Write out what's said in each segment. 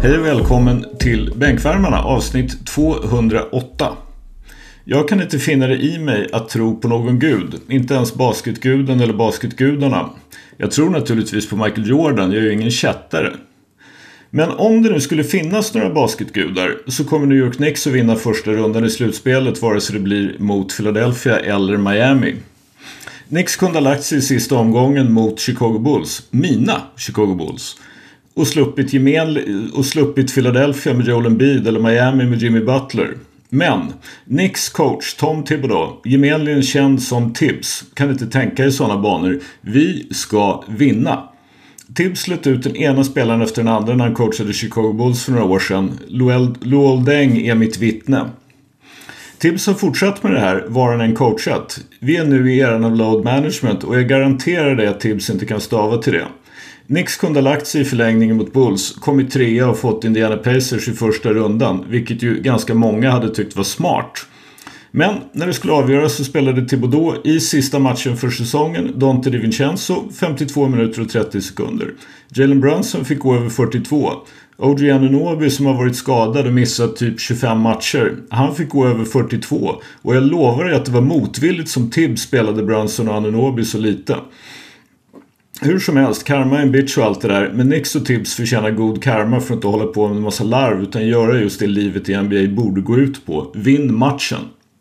Hej och välkommen till Bänkvärmarna, avsnitt 208. Jag kan inte finna det i mig att tro på någon gud, inte ens basketguden eller basketgudarna. Jag tror naturligtvis på Michael Jordan, jag är ju ingen kättare. Men om det nu skulle finnas några basketgudar så kommer New York Knicks att vinna första rundan i slutspelet vare sig det blir mot Philadelphia eller Miami. Knicks kunde ha lagt sig i sista omgången mot Chicago Bulls, mina Chicago Bulls, och sluppit Philadelphia med Joel Embiid eller Miami med Jimmy Butler. Men Knicks coach Tom Thibodeau, gemenligen känd som Tibbs, kan inte tänka i sådana banor. Vi ska vinna. Tibbs slet ut den ena spelaren efter den andra när han coachade Chicago Bulls för några år sedan. Luol Deng är mitt vittne. Tibbs har fortsatt med det här var han än coachat. Vi är nu i eran av load management och jag garanterar dig att Tibbs inte kan stava till det. Knicks kunde ha lagt sig i förlängningen mot Bulls, kommit trea och fått Indiana Pacers i första rundan, vilket ju ganska många hade tyckt var smart. Men när det skulle avgöras så spelade Thibodeau i sista matchen för säsongen Dante DiVincenzo 52 minuter och 30 sekunder. Jalen Brunson fick gå över 42. OG Anunoby som har varit skadad och missat typ 25 matcher, han fick gå över 42. Och jag lovar dig att det var motvilligt som Tibbs spelade Brunson och Anunoby så lite. Hur som helst, karma är en bitch och allt det där, men Knicks och Tibbs förtjänar god karma för att inte hålla på med en massa larv utan göra just det livet i NBA borde gå ut på. Vinn matchen.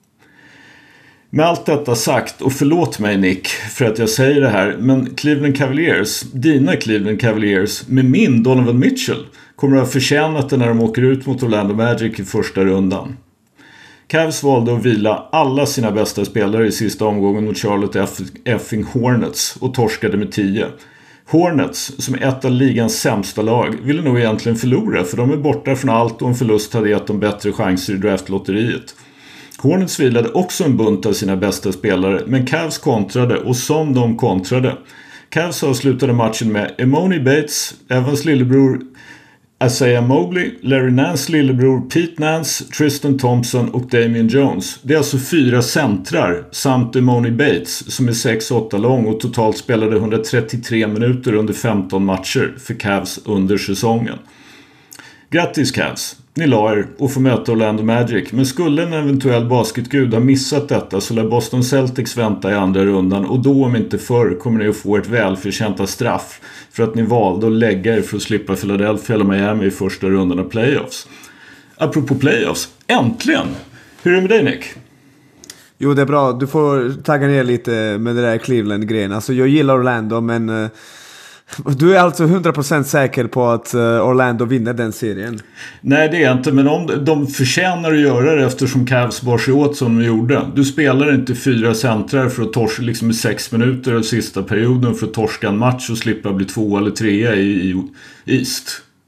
Med allt detta sagt, och förlåt mig Nick för att jag säger det här, men Cleveland Cavaliers, dina Cleveland Cavaliers med min Donovan Mitchell kommer att ha förtjänat det när de åker ut mot Orlando Magic i första rundan. Cavs valde att vila alla sina bästa spelare i sista omgången mot Charlotte effing Hornets och torskade med 10. Hornets, som är ett av ligans sämsta lag, ville nog egentligen förlora för de är borta från allt och en förlust hade gett dem bättre chanser i draftlotteriet. Hornets vilade också en bunt av sina bästa spelare, men Cavs kontrade och som de kontrade. Cavs avslutade matchen med Emoni Bates, Evans lillebror Isaiah Mobley, Larry Nance lillebror Pete Nance, Tristan Thompson och Damian Jones. Det är alltså 4 centrar samt Emoni Bates som är 6-8 lång och totalt spelade 133 minuter under 15 matcher för Cavs under säsongen. Grattis Cavs! Ni la er och får möta Orlando Magic, men skulle en eventuell basketgud ha missat detta så lär Boston Celtics vänta i andra rundan och då om inte förr kommer ni att få ett välförtjänta straff för att ni valde att lägga er för att slippa Philadelphia eller Miami i första rundan av playoffs. Apropå playoffs, äntligen! Hur är det med dig Nick? Jo, det är bra. Du får tagga ner lite med det där Cleveland-grejen. Alltså jag gillar Orlando, men du är alltså 100% säker på att Orlando vinner den serien? Nej, det är jag inte, men om de förtjänar att göra det eftersom Cavs bar sig åt som de gjorde. Du spelar inte 4 centrar för att torska liksom i 6 minuter av sista perioden för att torska en match och slippa bli 2 eller 3 i East.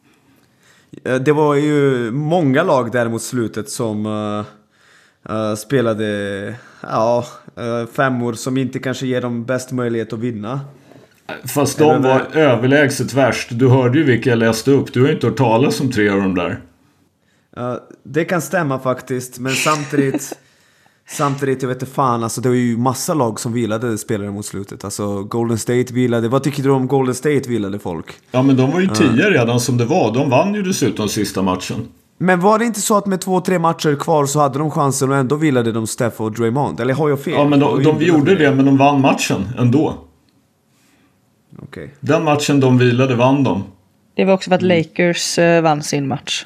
Det var ju många lag där mot slutet som spelade femmor som inte kanske ger dem bäst möjlighet att vinna. Fast de var överlägset värst. Du hörde ju vilka jag läste upp. Du har inte hört talas om 3 av dem där. Det kan stämma faktiskt. Men samtidigt jag vet inte fan. Alltså, det var ju massa lag som vilade spelare mot slutet. Alltså Golden State vilade. Vad tycker du om Golden State vilade folk? Ja, men de var ju 10 redan som det var. De vann ju dessutom sista matchen. Men var det inte så att med 2-3 matcher kvar så hade de chansen och ändå vilade de Steph och Draymond? Eller har jag fel? Ja, men de gjorde det, men de vann matchen ändå. Okay. Den matchen de vilade vann de. Det var också för att Lakers vann sin match.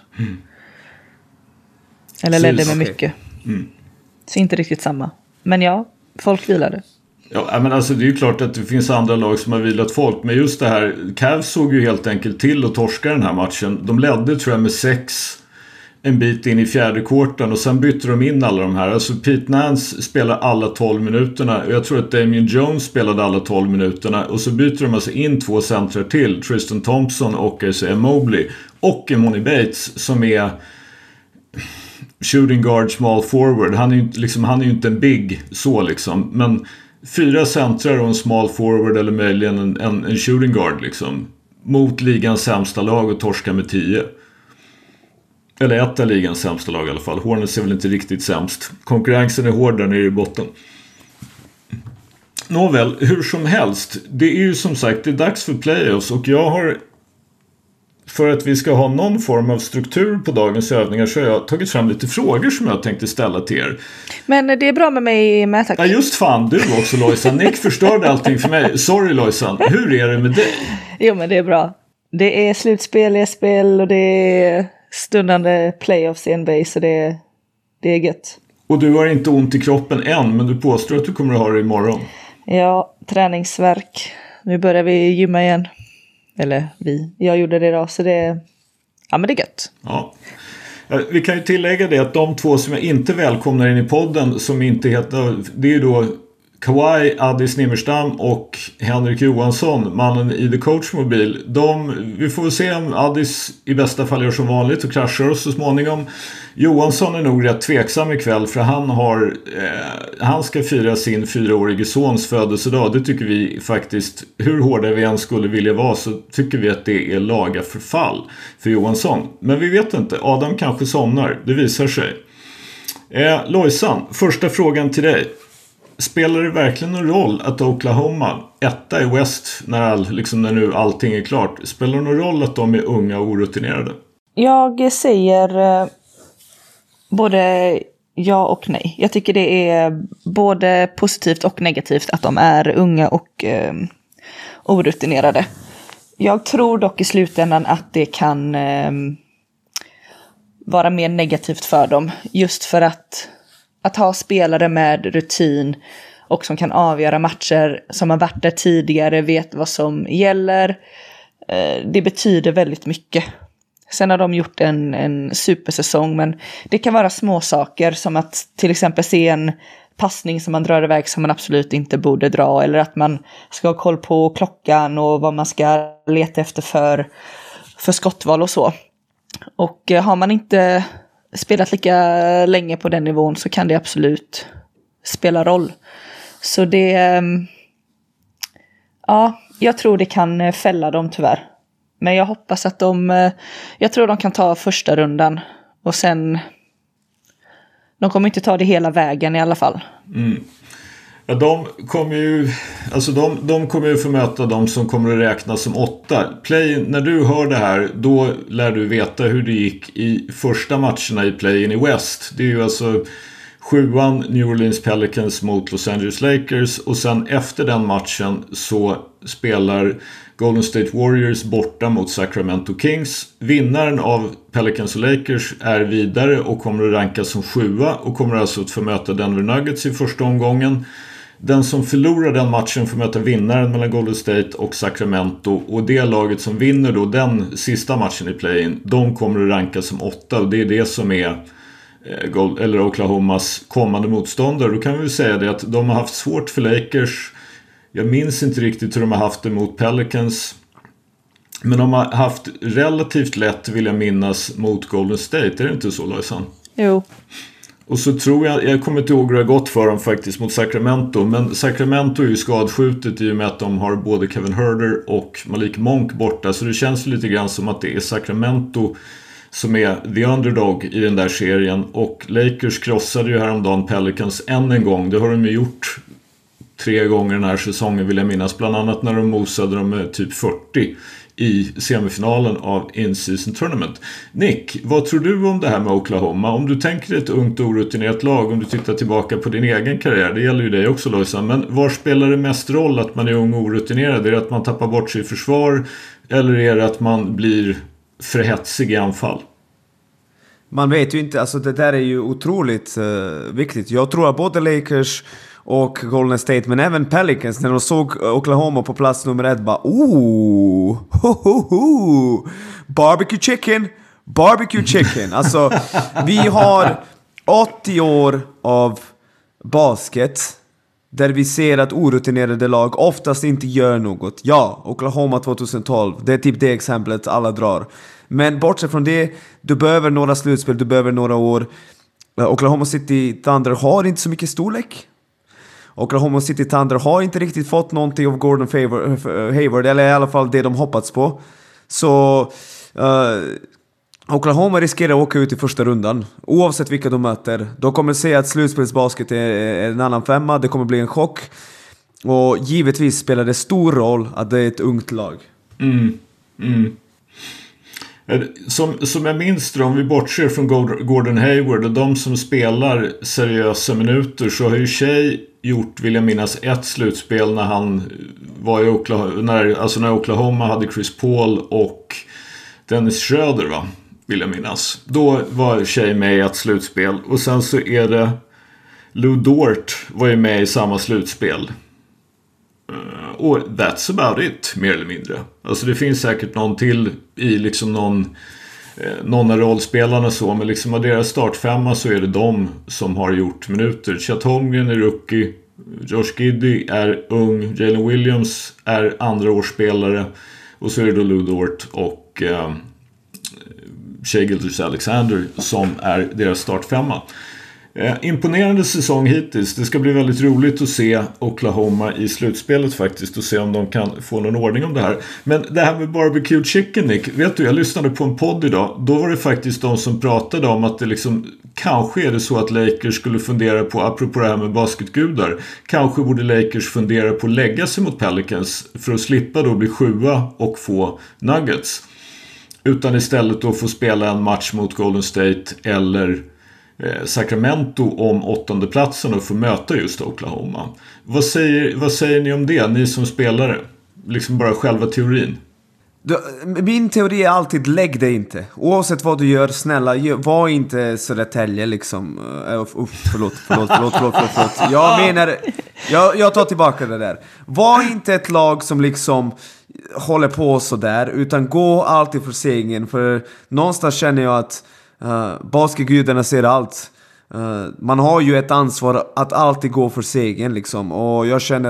Eller ledde med mycket. Så inte riktigt samma. Men ja, folk vilade. Ja, men alltså det är ju klart att det finns andra lag som har vilat folk. Men just det här, Cavs såg ju helt enkelt till att torska den här matchen. De ledde tror jag med 6 en bit in i fjärde kvarten och sen bytte de in alla de här. Alltså Pete Nance spelar alla 12 minuterna och jag tror att Damian Jones spelade alla 12 minuterna och så byter de alltså in 2 centrar till, Tristan Thompson och Isaiah Mobley och Emoni Bates som är shooting guard, small forward. Han är ju inte en big så liksom, men 4 centrar och en small forward eller möjligen en shooting guard liksom mot ligans sämsta lag och torska med 10. Eller ett av ligans sämsta lag i alla fall. Hornets är väl inte riktigt sämst. Konkurrensen är hård där nere i botten. Nåväl, hur som helst. Det är ju som sagt, det är dags för playoffs och jag har för att vi ska ha någon form av struktur på dagens övningar så har jag tagit fram lite frågor som jag tänkte ställa till er. Men det är bra med mig med, tack. Ja, just fan, du också Lojsan. Nick förstörde allting för mig. Sorry Lojsan, hur är det med dig? Jo, men det är bra. Det är slutspel i spel och det är stundande playoffs i NBA, så det är gött. Och du har inte ont i kroppen än, men du påstår att du kommer att ha det imorgon. Ja, träningsvärk. Nu börjar vi gymma igen. Eller jag gjorde det idag, så men det är gött. Ja. Vi kan ju tillägga det att de två som jag inte välkomnar in i podden, som inte heter, det är då Kawhi, Addis Nimmerstam och Henrik Johansson, mannen i The Coach-mobil. Vi får väl se om Addis i bästa fall gör som vanligt och kraschar oss så småningom. Johansson är nog rätt tveksam ikväll, för han ska fira sin 4-årige sons födelsedag. Det tycker vi faktiskt, hur hårda vi än skulle vilja vara, så tycker vi att det är laga förfall för Johansson. Men vi vet inte, Adam kanske somnar, det visar sig. Lojsan, första frågan till dig. Spelar det verkligen någon roll att Oklahoma, etta i West när nu allting är klart, spelar det någon roll att de är unga och orutinerade? Jag säger både ja och nej. Jag tycker det är både positivt och negativt att de är unga och orutinerade. Jag tror dock i slutändan att det kan vara mer negativt för dem, just för att ha spelare med rutin och som kan avgöra matcher, som har varit där tidigare, vet vad som gäller. Det betyder väldigt mycket. Sen har de gjort en supersäsong, men det kan vara små saker som att till exempel se en passning som man drar iväg som man absolut inte borde dra, eller att man ska ha koll på klockan och vad man ska leta efter för skottval och så. Och har man inte spelat lika länge på den nivån så kan det absolut spela roll. Så jag tror det kan fälla dem tyvärr. Men jag hoppas att jag tror de kan ta första rundan och sen de kommer inte ta det hela vägen i alla fall. Mm. Ja, de kommer ju få möta de som kommer att räknas som 8. När du hör det här, då lär du veta hur det gick i första matcherna i play-in i West. Det är ju alltså 7:an New Orleans Pelicans mot Los Angeles Lakers, och sen efter den matchen så spelar Golden State Warriors borta mot Sacramento Kings. Vinnaren av Pelicans och Lakers är vidare och kommer att rankas som 7:a och kommer alltså att få möta Denver Nuggets i första omgången. Den som förlorar den matchen får möta vinnaren mellan Golden State och Sacramento, och det laget som vinner då den sista matchen i play-in, de kommer att rankas som 8, och det är det som är Oklahomas kommande motståndare. Då kan vi väl säga det att de har haft svårt för Lakers. Jag minns inte riktigt hur de har haft det mot Pelicans, men de har haft relativt lätt, vill jag minnas, mot Golden State. Är det inte så, Lojsan? Jo. Och så tror jag kommer inte ihåg hur det har gått för dem faktiskt mot Sacramento. Men Sacramento är ju skadskjutet i och med att de har både Kevin Huerter och Malik Monk borta. Så det känns lite grann som att det är Sacramento som är the underdog i den där serien. Och Lakers krossade ju häromdagen Pelicans än en gång. Det har de ju gjort 3 gånger den här säsongen, vill jag minnas. Bland annat när de mosade dem med typ 40 i semifinalen av In-Season Tournament. Nick, vad tror du om det här med Oklahoma? Om du tänker ett ungt orutinerat lag, om du tittar tillbaka på din egen karriär, det gäller ju dig också, Lojsan, men var spelar det mest roll att man är ung och orutinerad? Är det att man tappar bort sig i försvar, eller är det att man blir för hetsig i anfall? Man vet ju inte, alltså det där är ju otroligt viktigt. Jag tror att både Lakers och Golden State, men även Pelicans, när de såg Oklahoma på plats nummer 1, bara barbecue chicken. Alltså, vi har 80 år av basket där vi ser att orutinerade lag oftast inte gör något. Ja, Oklahoma 2012, det är typ det exemplet alla drar. Men bortsett från det, du behöver några slutspel, du behöver några år. Oklahoma City Thunder har inte så mycket storlek. Oklahoma City Thunder har inte riktigt fått någonting av Gordon Hayward, eller i alla fall det de hoppats på. Så Oklahoma riskerar att åka ut i första rundan, oavsett vilka de möter. De kommer se att slutspelsbasket är en annan femma, det kommer bli en chock. Och givetvis spelar det stor roll att det är ett ungt lag. Som jag minns det, om vi bortser från Gordon Hayward och de som spelar seriösa minuter, så har ju Shea gjort, vill jag minnas, ett slutspel när han var i Oklahoma, när Oklahoma hade Chris Paul och Dennis Schröder, va? Vill jag minnas. Då var Shea med i ett slutspel. Och sen så är det Lou Dort var ju med i samma slutspel. Och that's about it, mer eller mindre. Alltså det finns säkert någon till i liksom någon av rollspelarna så, men liksom av deras startfemma så är det de som har gjort minuter. Chet Holmgren är rookie, Josh Giddey är ung, Jalen Williams är andraårsspelare, och så är det då Lou Dort och Shai Gilgeous-Alexander som är deras startfemma. Imponerande säsong hittills. Det ska bli väldigt roligt att se Oklahoma i slutspelet faktiskt, och se om de kan få någon ordning om det här. Men det här med barbecue chicken, Nick, vet du, jag lyssnade på en podd idag. Då var det faktiskt de som pratade om att det liksom, kanske är det så att Lakers skulle fundera på, apropå det här med basketgudar, kanske borde Lakers fundera på att lägga sig mot Pelicans för att slippa då bli 7:a och få Nuggets, utan istället då få spela en match mot Golden State eller Sacramento om 8:e platsen och få möta just Oklahoma. Vad säger ni om det, ni som spelare? Liksom bara själva teorin. Min teori är alltid, lägg det inte. Oavsett vad du gör, snälla, var inte Södertälje liksom. Förlåt. Jag menar, jag tar tillbaka det där. Var inte ett lag som liksom håller på så där, utan gå alltid för segern. För någonstans känner jag att basketgudarna ser allt. Man har ju ett ansvar att alltid gå för segern liksom. Och jag känner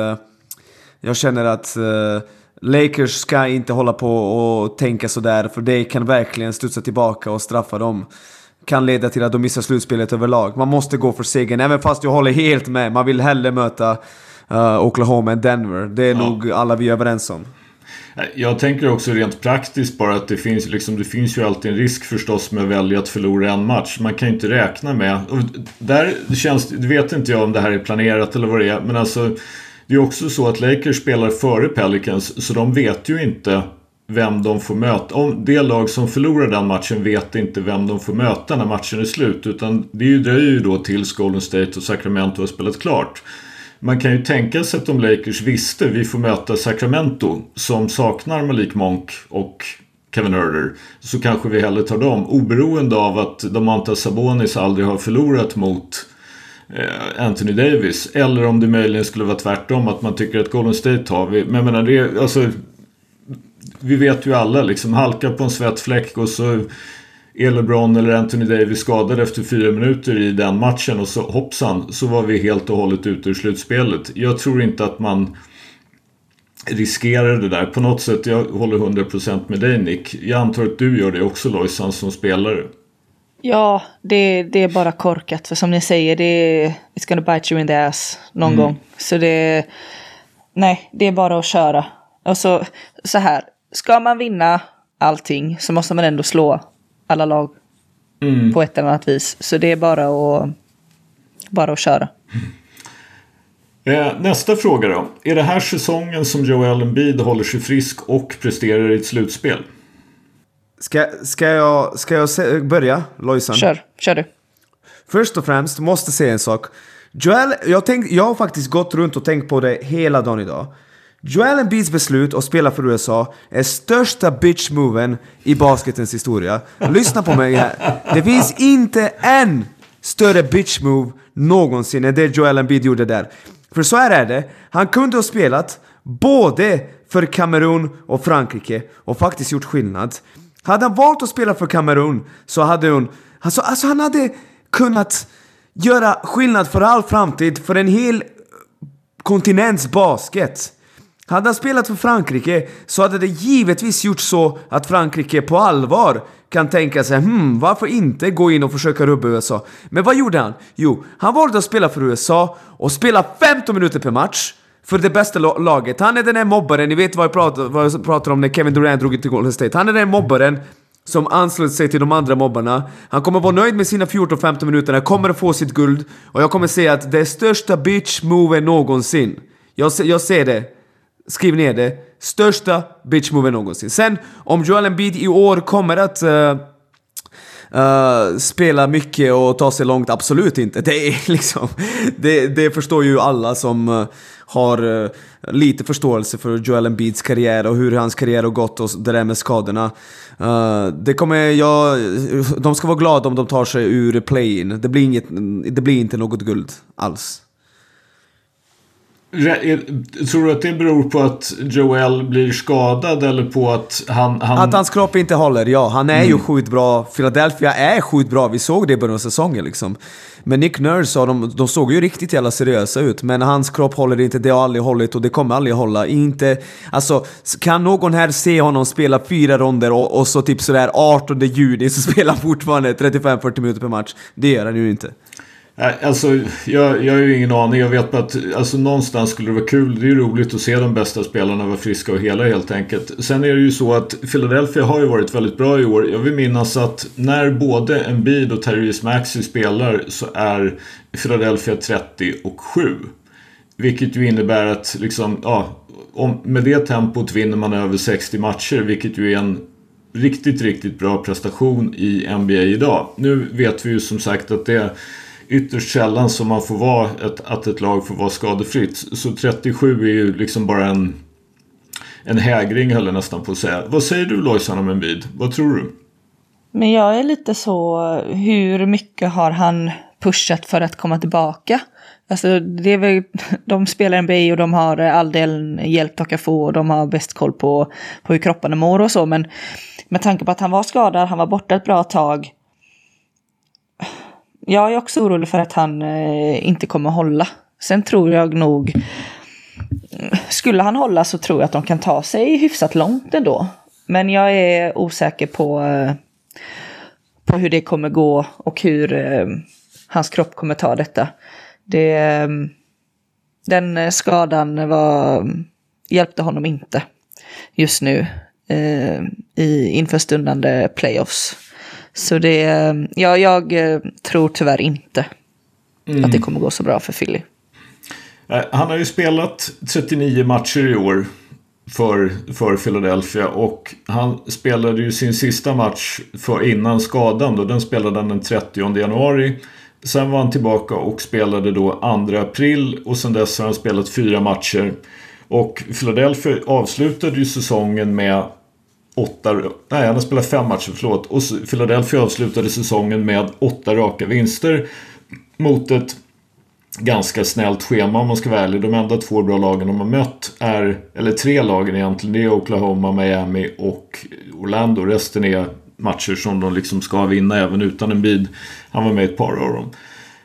att Lakers ska inte hålla på och tänka så där, för det kan verkligen studsa tillbaka och straffa dem. Kan leda till att de missar slutspelet överlag. Man måste gå för segern, även fast jag håller helt med. Man vill hellre möta Oklahoma än Denver. Det är nog alla vi är överens om. Jag tänker också rent praktiskt bara att det finns ju alltid en risk förstås med att välja att förlora en match. Man kan ju inte räkna med, och där vet inte jag om det här är planerat eller vad det är, men alltså det är också så att Lakers spelar före Pelicans, så de vet ju inte vem de får möta. Om det lag som förlorar den matchen vet inte vem de får möta när matchen är slut, utan det dröjer ju då tills Golden State och Sacramento har spelat klart. Man kan ju tänka sig att om Lakers visste vi får möta Sacramento som saknar Malik Monk och Kevin Huerter, så kanske vi hellre tar dem, oberoende av att Domantas Sabonis aldrig har förlorat mot Anthony Davis, eller om det möjligen skulle vara tvärtom, att man tycker att Golden State har vi. Men jag menar, det, alltså, vi vet ju alla liksom, halka på en svettfläck och så är LeBron eller Anthony Davis skadade efter 4 minuter i den matchen, och så hoppsan, så var vi helt och hållet ute ur slutspelet. Jag tror inte att man riskerar det där på något sätt. Jag håller 100% med dig, Nick. Jag antar att du gör det också, Lojsan, som spelare. Ja, det är bara korkat. För som ni säger, it's gonna bite you in the ass någon gång. Så det är bara att köra. Och så här, ska man vinna allting så måste man ändå slå alla lag på ett eller annat vis. Så det är bara att köra. Nästa fråga då. Är det här säsongen som Joel Embiid håller sig frisk och presterar i ett slutspel? Ska jag börja, Lojsan? Kör du. Först och främst måste säga en sak. Joel, jag har faktiskt gått runt och tänkt på det hela dagen idag. Joel Embiids beslut att spela för USA är största bitch-moven i basketens historia. Lyssna på mig här. Det finns inte en större bitch-move någonsin än det Joel Embiid gjorde där. För så här är det. Han kunde ha spelat både för Kamerun och Frankrike och faktiskt gjort skillnad. Hade han valt att spela för Kamerun så hade han hade kunnat göra skillnad för all framtid, för en hel kontinents basket. Hade han spelat för Frankrike så hade det givetvis gjort så att Frankrike på allvar kan tänka sig, varför inte gå in och försöka rubba USA? Men vad gjorde han? Jo, han valde att spela för USA och spela 15 minuter per match för det bästa laget. Han är den här mobbaren, ni vet vad jag pratar om när Kevin Durant drog till Golden State. Han är den mobbaren som anslöt sig till de andra mobbarna. Han kommer vara nöjd med sina 14-15 minuter. Han kommer att få sitt guld. Och jag kommer säga att det är största bitch-moven någonsin. Jag ser det Skriv ner det. Största bitch-moven någonsin. Sen, om Joel Embiid i år kommer att spela mycket och ta sig långt, absolut inte. Det är liksom, det förstår ju alla som har lite förståelse för Joel Embiids karriär och hur hans karriär har gått och det där med skadorna. De ska vara glada om de tar sig ur play-in. Det blir inte något guld alls. Tror du att det beror på att Joel blir skadad eller på att att hans kropp inte håller? Ja, han är ju sjukt bra. Philadelphia är sjukt bra. Vi såg det i början av säsongen liksom. Men Nick Nurse och de såg ju riktigt jävla seriösa ut. Men hans kropp håller inte. Det har aldrig hållit och det kommer aldrig hålla. Inte, alltså, kan någon här se honom spela 4 ronder och så typ sådär 18 juni så spelar han fortfarande 35-40 minuter per match? Det gör han ju inte. Alltså, jag har ju ingen aning. Jag vet bara att alltså, någonstans skulle det vara kul. Det är ju roligt att se de bästa spelarna vara friska och hela helt enkelt. Sen är det ju så att Philadelphia har ju varit väldigt bra i år. Jag vill minnas att när både Embiid och Tyrese Maxey spelar så är Philadelphia 30-7. Vilket ju innebär att liksom, med det tempot vinner man över 60 matcher. Vilket ju är en riktigt, riktigt bra prestation i NBA idag. Nu vet vi ju som sagt att det är ytterst sällan som man får vara att ett lag får vara skadefritt. Så 37 är ju liksom bara en hägring höll jag nästan på att säga. Vad säger du, Lojsan, om Embiid? Vad tror du? Men jag är lite så, hur mycket har han pushat för att komma tillbaka? Alltså det är väl, de spelar NBA och de har all del hjälp de kan få och de har bäst koll på hur kropparna mår och så. Men med tanke på att han var skadad, han var borta ett bra tag. Jag är också orolig för att han inte kommer hålla. Sen tror jag nog, skulle han hålla så tror jag att de kan ta sig hyfsat långt ändå. Men jag är osäker på hur det kommer gå och hur hans kropp kommer ta detta. Den skadan hjälpte honom inte just nu inför stundande playoffs. Så jag tror tyvärr inte att det kommer gå så bra för Philly. Han har ju spelat 39 matcher i år för Philadelphia och han spelade ju sin sista match innan skadan då. Den spelade han den 30 januari. Sen var han tillbaka och spelade då 2 april och sen dess har han spelat 4 matcher. Och Philadelphia avslutade ju säsongen med han har spelat 5 matcher, förlåt. Och Philadelphia avslutade säsongen med 8 raka vinster mot ett ganska snällt schema om man ska vara ärlig. De enda 2 bra lagen de har mött eller 3 lagen egentligen, det är Oklahoma, Miami och Orlando. Resten är matcher som de liksom ska vinna även utan Embiid. Han var med ett par av dem.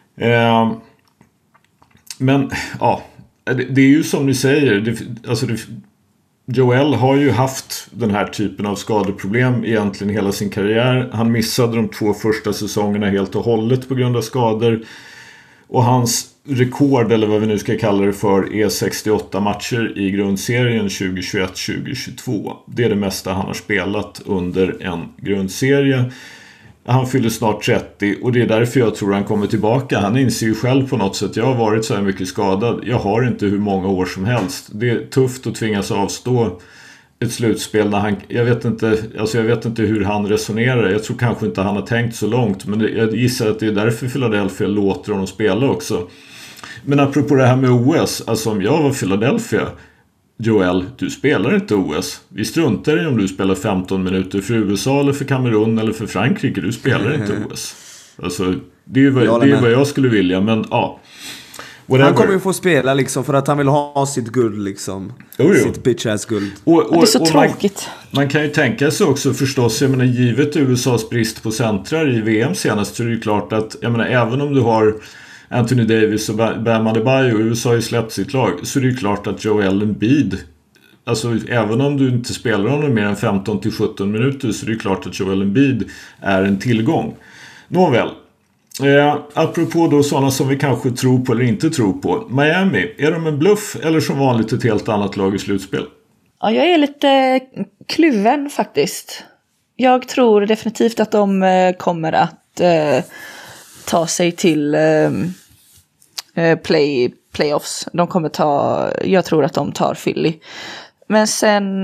Men ja, det är ju som ni säger, Joel har ju haft den här typen av skadeproblem egentligen hela sin karriär. Han missade de 2 första säsongerna helt och hållet på grund av skador. Och hans rekord, eller vad vi nu ska kalla det för, är 68 matcher i grundserien 2021-2022. Det är det mesta han har spelat under en grundserie. Han fyller snart 30 och det är därför jag tror han kommer tillbaka. Han inser ju själv på något sätt, jag har varit så här mycket skadad. Jag har inte hur många år som helst. Det är tufft att tvingas avstå ett slutspel när jag vet inte hur han resonerar. Jag tror kanske inte han har tänkt så långt, men jag gissar att det är därför Philadelphia låter honom spela också. Men apropå det här med OS, alltså om jag var Philadelphia, Joel, du spelar inte OS. Vi struntar i om du spelar 15 minuter för USA eller för Kamerun eller för Frankrike. Du spelar inte OS. Alltså, det är vad jag skulle vilja, men ja. Whatever. Han kommer ju få spela liksom för att han vill ha sitt guld liksom. Sitt bitch-ass guld. Och det är så tråkigt. Man kan ju tänka sig också förstås, jag menar, givet USAs brist på centrar i VM senast så är det ju klart att, jag menar, även om du har Anthony Davis och Bam Adebayo och USA har ju släppt sitt lag, så är det ju klart att Joel Embiid, alltså även om du inte spelar honom mer än 15-17 minuter så är det ju klart att Joel Embiid är en tillgång. Nåväl. Apropå då sådana som vi kanske tror på eller inte tror på. Miami, är de en bluff eller som vanligt ett helt annat lag i slutspel? Ja, jag är lite kluven faktiskt. Jag tror definitivt att de kommer att ta sig till playoffs. De kommer jag tror att de tar Philly. Men sen,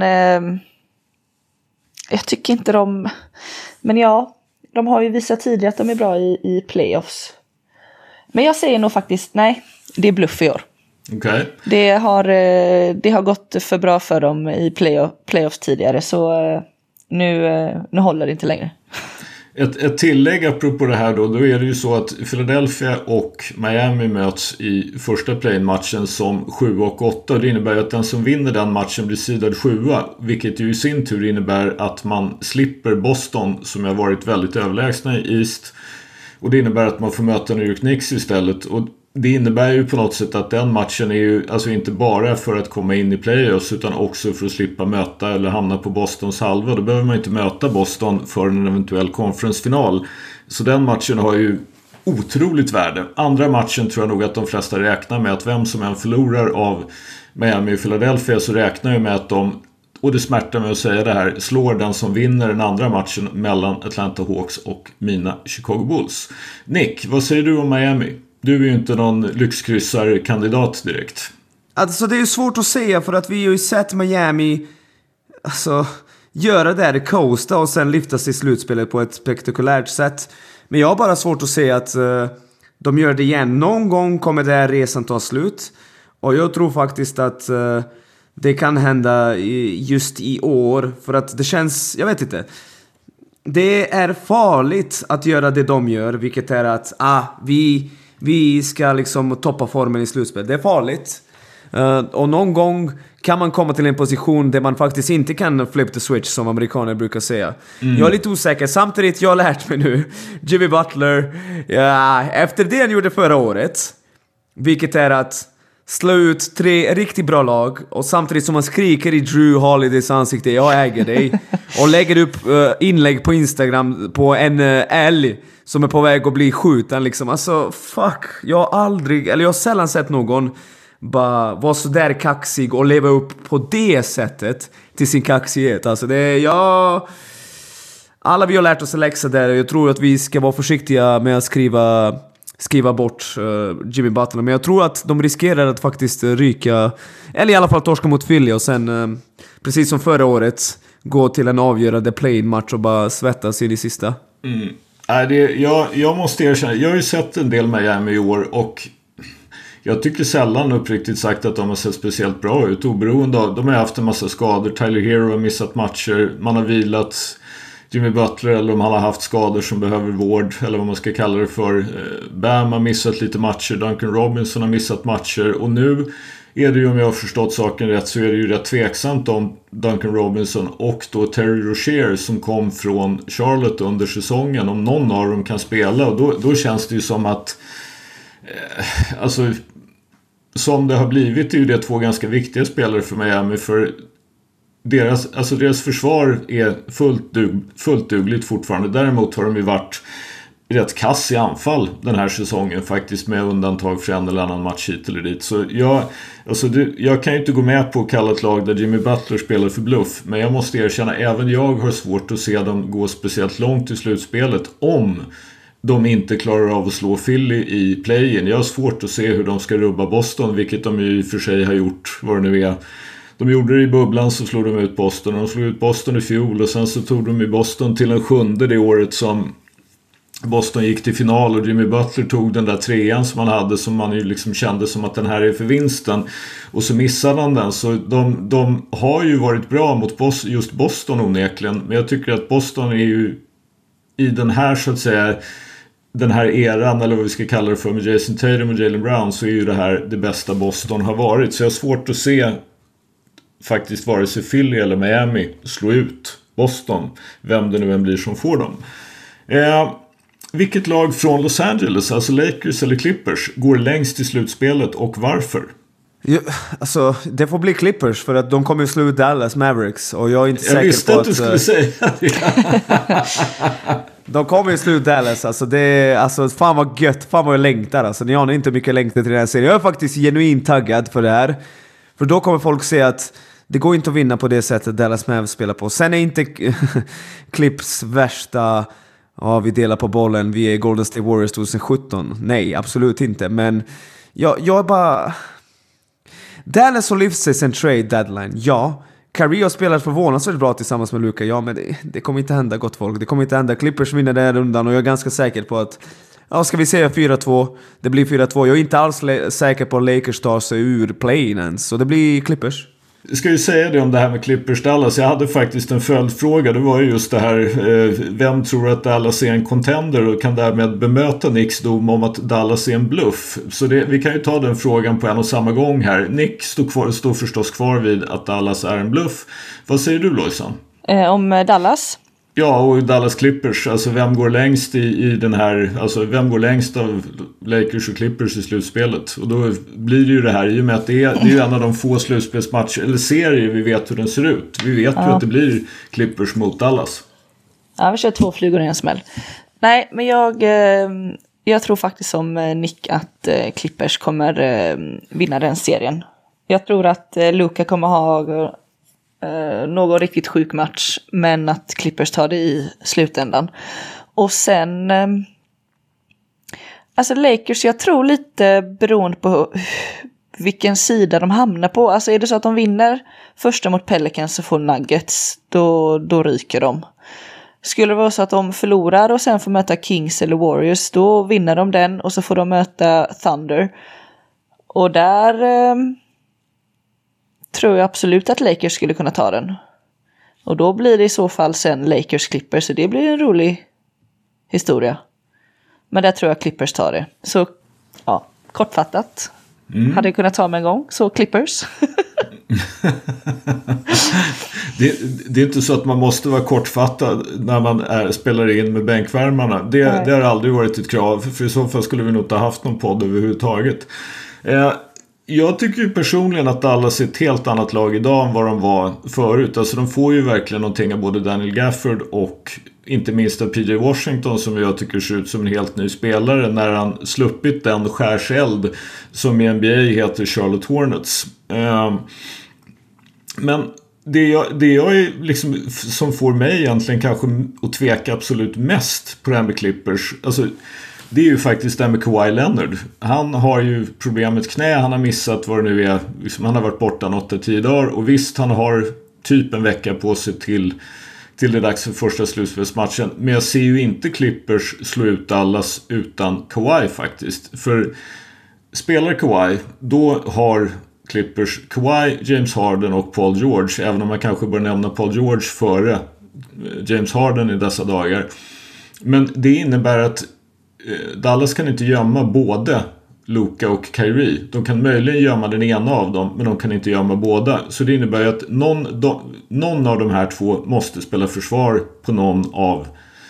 jag tycker inte men ja, de har ju visat tidigare att de är bra i playoffs. Men jag säger nog faktiskt, nej, det är bluff i år. Okay. Det har gått för bra för dem i playoffs tidigare, så nu håller det inte längre. Ett tillägg apropå det här då är det ju så att Philadelphia och Miami möts i första play-in-matchen som 7 och 8. Det innebär att den som vinner den matchen blir sidad 7, vilket ju i sin tur innebär att man slipper Boston som har varit väldigt överlägsna i East. Och det innebär att man får möta New York Knicks istället. Och det innebär ju på något sätt att den matchen är ju alltså inte bara för att komma in i playoffs utan också för att slippa möta eller hamna på Bostons halva. Då behöver man inte möta Boston för en eventuell conference-final. Så den matchen har ju otroligt värde. Andra matchen tror jag nog att de flesta räknar med att vem som än förlorar av Miami och Philadelphia så räknar jag med att de, och det smärtar mig att säga det här, slår den som vinner den andra matchen mellan Atlanta Hawks och mina Chicago Bulls. Nick, vad säger du om Miami? Du är ju inte någon lyxkryssarkandidat direkt. Alltså det är ju svårt att säga för att vi har ju sett Miami göra det där, coasta och sen lyfta sig i slutspelet på ett spektakulärt sätt. Men jag har bara svårt att se att de gör det igen. Någon gång kommer den här resan ta slut. Och jag tror faktiskt att det kan hända just i år. För att det känns, jag vet inte. Det är farligt att göra det de gör, vilket är att vi ska liksom toppa formen i slutspel. Det är farligt. Och någon gång kan man komma till en position där man faktiskt inte kan flip the switch, som amerikaner brukar säga. Jag är lite osäker. Samtidigt, jag har lärt mig nu, Jimmy Butler, efter det han gjorde förra året, vilket är att slå ut 3 riktigt bra lag och samtidigt som man skriker i Drew Holidays ansikte, jag äger dig, och lägger upp inlägg på Instagram på en älg som är på väg att bli skjuten liksom. Alltså fuck, jag har sällan sett någon bara vara så där kaxig och leva upp på det sättet till sin kaxighet. Alltså det är alla vi har lärt oss en läxa där. Jag tror att vi ska vara försiktiga med att skriva bort Jimmy Butler, men jag tror att de riskerar att faktiskt ryka, eller i alla fall torska mot Philly och sen precis som förra året gå till en avgörande play-in-match och bara svettas in i sista. Jag måste erkänna, jag har ju sett en del Miami i år och jag tycker sällan uppriktigt sagt att de har sett speciellt bra ut, oberoende av, de har haft en massa skador. Tyler Hero har missat matcher, man har vilat Jimmy Butler, eller om han har haft skador som behöver vård, eller vad man ska kalla det för. Bam har missat lite matcher, Duncan Robinson har missat matcher, och nu är det ju, om jag har förstått saken rätt, så är det ju rätt tveksamt om Duncan Robinson och då Terry Rozier som kom från Charlotte under säsongen, om någon av dem kan spela. Och då känns det ju som att alltså som det har blivit är ju det 2 ganska viktiga spelare för Miami, för deras försvar är fullt dugligt fortfarande. Däremot har de ju varit rätt kass i anfall den här säsongen faktiskt, med undantag för en eller annan match hit eller dit. Så jag kan ju inte gå med på att kalla ett lag där Jimmy Butler spelar för bluff, men jag måste erkänna, även jag har svårt att se dem gå speciellt långt i slutspelet om de inte klarar av att slå Philly i play-in. Jag har svårt att se hur de ska rubba Boston, vilket de ju i och för sig har gjort, vad det nu är. De gjorde det i bubblan, så slog de ut Boston. Och de slog ut Boston i fjol, och sen så tog de i Boston till en 7:e det året som Boston gick till final, och Jimmy Butler tog den där 3:an som han hade, som man ju liksom kände som att den här är för vinsten, och så missade han den. Så de har ju varit bra mot just Boston onekligen, men jag tycker att Boston är ju i den här, så att säga, den här eran, eller vad vi ska kalla det för, med Jason Tatum och Jaylen Brown, så är ju det här det bästa Boston har varit. Så jag har svårt att se faktiskt vare sig Philly eller Miami slå ut Boston, vem det nu än blir som får dem. Vilket lag från Los Angeles, alltså Lakers eller Clippers, går längst i slutspelet och varför? Ja, alltså, det får bli Clippers, för att de kommer att slå ut Dallas Mavericks, och jag är inte säker på att... Jag visste att du skulle säga det. De kommer ju sluta Dallas, alltså fan vad gött, fan vad jag längtar, alltså ni har inte mycket längtar till den här serien. Jag är faktiskt genuint taggad för det här, för då kommer folk se att det går inte att vinna på det sättet Dallas Mavericks spelar på. Sen är inte Clips värsta, vi delar på bollen, vi är Golden State Warriors 2017, nej absolut inte, men Jag är bara... Dallas har lyft sig sen trade deadline, ja. Kyrie har spelat förvånansvärt bra tillsammans med Luka, ja, men det kommer inte hända, gott folk. Det kommer inte hända. Clippers vinner den här rundan och jag är ganska säker på att... Ja, ska vi säga 4-2? Det blir 4-2. Jag är inte alls säker på att Lakers tar sig ur play-in ens. Så det blir Clippers. Jag ska ju säga det om det här med Clippers Dallas. Jag hade faktiskt en följdfråga. Det var ju just det här. Vem tror att Dallas är en contender och kan därmed bemöta Nicks dom om att Dallas är en bluff? Så vi kan ju ta den frågan på en och samma gång här. Nick står förstås kvar vid att Dallas är en bluff. Vad säger du, Lojsan? Om Dallas? Ja, och Dallas Clippers, alltså vem går längst i den här, alltså vem går längst av Lakers och Clippers i slutspelet? Och då blir det ju det här, i och med att det är ju en av de få slutspelsmatcher eller serier vi vet hur den ser ut. Vi vet ju att det blir Clippers mot Dallas. Ja, vi kör 2 flugor i en smäll. Nej, men jag tror faktiskt som Nick att Clippers kommer vinna den serien. Jag tror att Luka kommer ha någon riktigt sjuk match, men att Clippers tar det i slutändan. Och sen alltså Lakers, jag tror lite beroende på vilken sida de hamnar på. Alltså är det så att de vinner första mot Pelicans så får Nuggets, då ryker de. Skulle det vara så att de förlorar och sen får möta Kings eller Warriors, då vinner de den och så får de möta Thunder. Och där tror jag absolut att Lakers skulle kunna ta den. Och då blir det i så fall sen Lakers Clippers. Så det blir en rolig historia. Men där tror jag Clippers tar det. Så ja, kortfattat. Hade jag kunnat ta mig en gång. Så Clippers. det är inte så att man måste vara kortfattad när man spelar in med bänkvärmarna. Det har aldrig varit ett krav. För i så fall skulle vi nog inte ha haft någon podd överhuvudtaget. Jag tycker ju personligen att Dallas är ett helt annat lag idag än vad de var förut. Alltså de får ju verkligen någonting av både Daniel Gafford och inte minst av PJ Washington, som jag tycker ser ut som en helt ny spelare när han sluppit den skärseld som i NBA heter Charlotte Hornets. Men det jag är liksom, som får mig egentligen kanske att tveka absolut mest på det här med Clippers, alltså det är ju faktiskt det med Kawhi Leonard. Han har ju problem med ett knä. Han har missat vad det nu är. Han har varit borta 8-10 dagar. Och visst, han har typ en vecka på sig till det är dags för första slutspelsmatchen. Men jag ser ju inte Clippers slå ut Dallas utan Kawhi faktiskt. För spelar Kawhi, då har Clippers Kawhi, James Harden och Paul George. Även om man kanske bör nämna Paul George före James Harden i dessa dagar. Men det innebär att Dallas kan inte gömma både Luka och Kyrie. De kan möjligen gömma den ena av dem, men de kan inte gömma båda. Så det innebär att någon av de här två måste spela försvar på någon av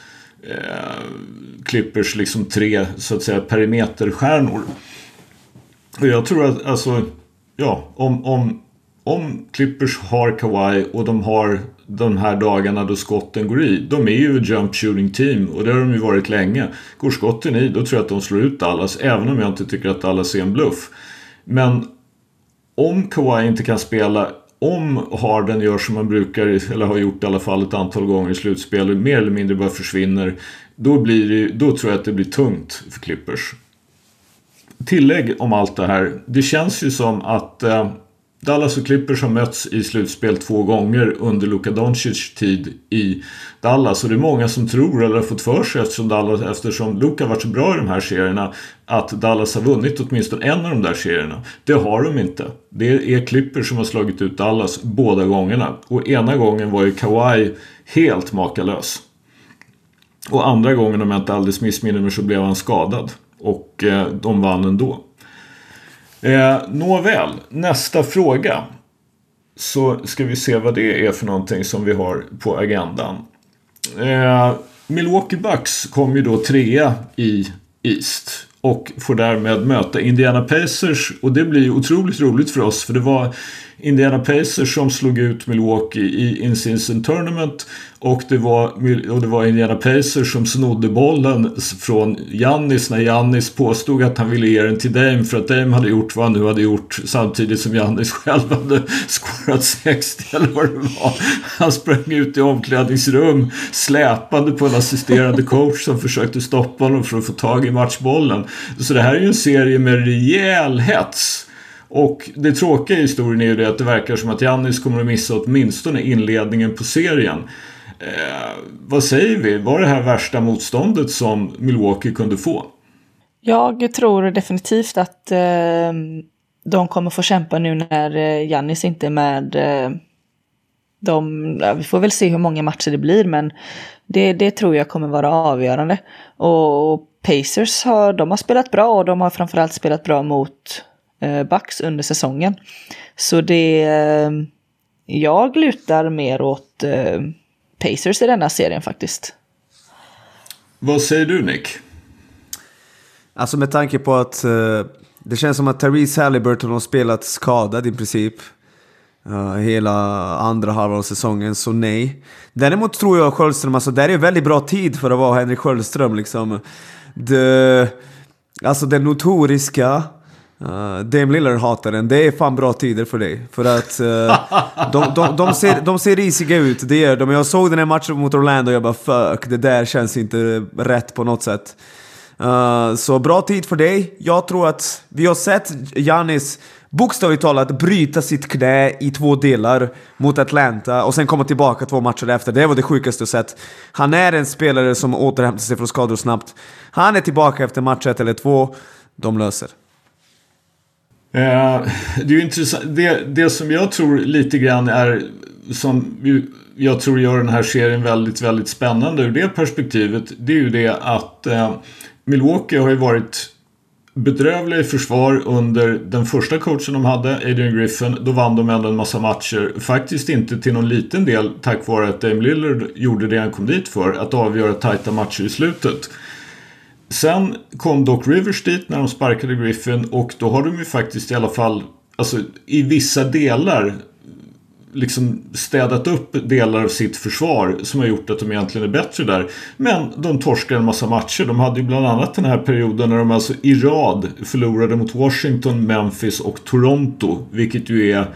Clippers liksom 3 så att säga perimeterstjärnor. Och jag tror att alltså, ja, om Clippers har Kawhi och de har de här dagarna då skotten går i, de är ju jump shooting team och det har de ju varit länge. Går skotten i, då tror jag att de slår ut Dallas, även om jag inte tycker att Dallas är en bluff. Men om Kawhi inte kan spela, om Harden gör som man brukar eller har gjort i alla fall ett antal gånger i slutspelet, mer eller mindre bara försvinner, då tror jag att det blir tungt för Clippers. Tillägg om allt det här, det känns ju som att Dallas och Clippers har mötts i slutspel 2 gånger under Luka Doncic tid i Dallas. Och det är många som tror eller har fått för sig eftersom Luka har varit så bra i de här serierna att Dallas har vunnit åtminstone en av de där serierna. Det har de inte. Det är Clippers som har slagit ut Dallas båda gångerna. Och ena gången var ju Kawhi helt makalös. Och andra gången, om jag inte alldeles missminner mig, så blev han skadad. Och de vann ändå. Nåväl, nästa fråga. Så ska vi se vad det är för någonting som vi har på agendan. Milwaukee Bucks kom ju då 3 i East och får därmed möta Indiana Pacers. Och det blir otroligt roligt för oss, för det var Indiana Pacers som slog ut Milwaukee i in-season tournament, och det var Indiana Pacers som snodde bollen från Giannis när Giannis påstod att han ville ge den till Dame för att Dame hade gjort vad han nu hade gjort samtidigt som Giannis själv hade skorat 60 eller vad det var. Han sprang ut i omklädningsrum släpande på en assisterande coach som försökte stoppa honom för att få tag i matchbollen. Så det här är ju en serie med rejäl hets. Och det tråkiga i historien är ju det att det verkar som att Giannis kommer att missa åtminstone inledningen på serien. Vad säger vi? Var det här värsta motståndet som Milwaukee kunde få? Jag tror definitivt att de kommer få kämpa nu när Giannis inte är med. Vi får väl se hur många matcher det blir, men det tror jag kommer vara avgörande. Och Pacers har spelat bra, och de har framförallt spelat bra mot Bucks under säsongen. Så jag lutar mer åt Pacers i denna serien faktiskt. Vad säger du, Nick? Alltså med tanke på att det känns som att Tyrese Halliburton har spelat skadad i princip hela andra halvan av säsongen, så nej. Däremot tror jag Sköldström, alltså det är väldigt bra tid för att vara Henrik Sköldström liksom. Alltså den notoriska Dame Lillard-hataren, det är fan bra tider för dig. För att de ser risiga ut, det gör de. Jag såg den här matchen mot Orlando och jag bara fuck, det där känns inte rätt på något sätt. Så bra tid för dig. Jag tror att vi har sett Giannis bokstavligt talat bryta sitt knä i 2 delar mot Atlanta och sen komma tillbaka 2 matcher efter. Det var det sjukaste jag sett. Han är en spelare som återhämtar sig från skador snabbt. Han är tillbaka efter match 1 eller 2. De löser. Det är ju intressant. Det som jag tror lite grann är som jag tror gör den här serien väldigt, väldigt spännande ur det perspektivet, det är ju det att Milwaukee har ju varit bedrövliga i försvar under den första coachen de hade, Adrian Griffin. Då vann de ändå en massa matcher. Faktiskt inte till någon liten del tack vare att Dame Lillard gjorde det han kom dit för, att avgöra tajta matcher i slutet. Sen kom Doc Rivers dit när de sparkade Griffin, och då har de ju faktiskt i alla fall, alltså i vissa delar liksom städat upp delar av sitt försvar som har gjort att de egentligen är bättre där. Men de torskade en massa matcher. De hade ju bland annat den här perioden när de alltså i rad förlorade mot Washington, Memphis och Toronto, vilket ju är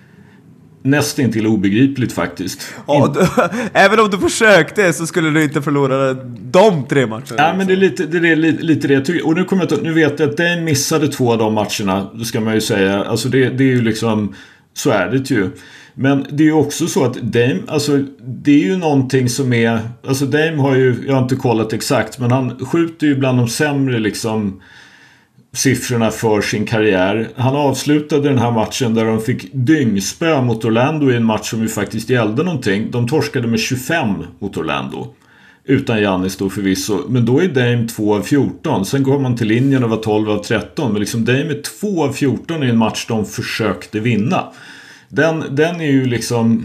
nästintill obegripligt faktiskt. Ja, även om du försökte så skulle du inte förlora de 3 matcherna. Ja, men det är lite det. Och nu vet jag att Dame missade 2 av de matcherna, det ska man ju säga. Alltså det är ju liksom, så är det ju. Men det är ju också så att Dame, alltså det är ju någonting som är, alltså Dame har ju, jag har inte kollat exakt, men han skjuter ju bland de sämre liksom siffrorna för sin karriär. Han avslutade den här matchen där de fick dyngspö mot Orlando i en match som ju faktiskt gällde någonting. De torskade med 25 mot Orlando. Utan Giannis då förvisso. Men då är Dame 2 av 14. Sen går man till linjen och var 12 av 13. Men liksom Dame är 2 av 14 i en match de försökte vinna. Den är ju liksom...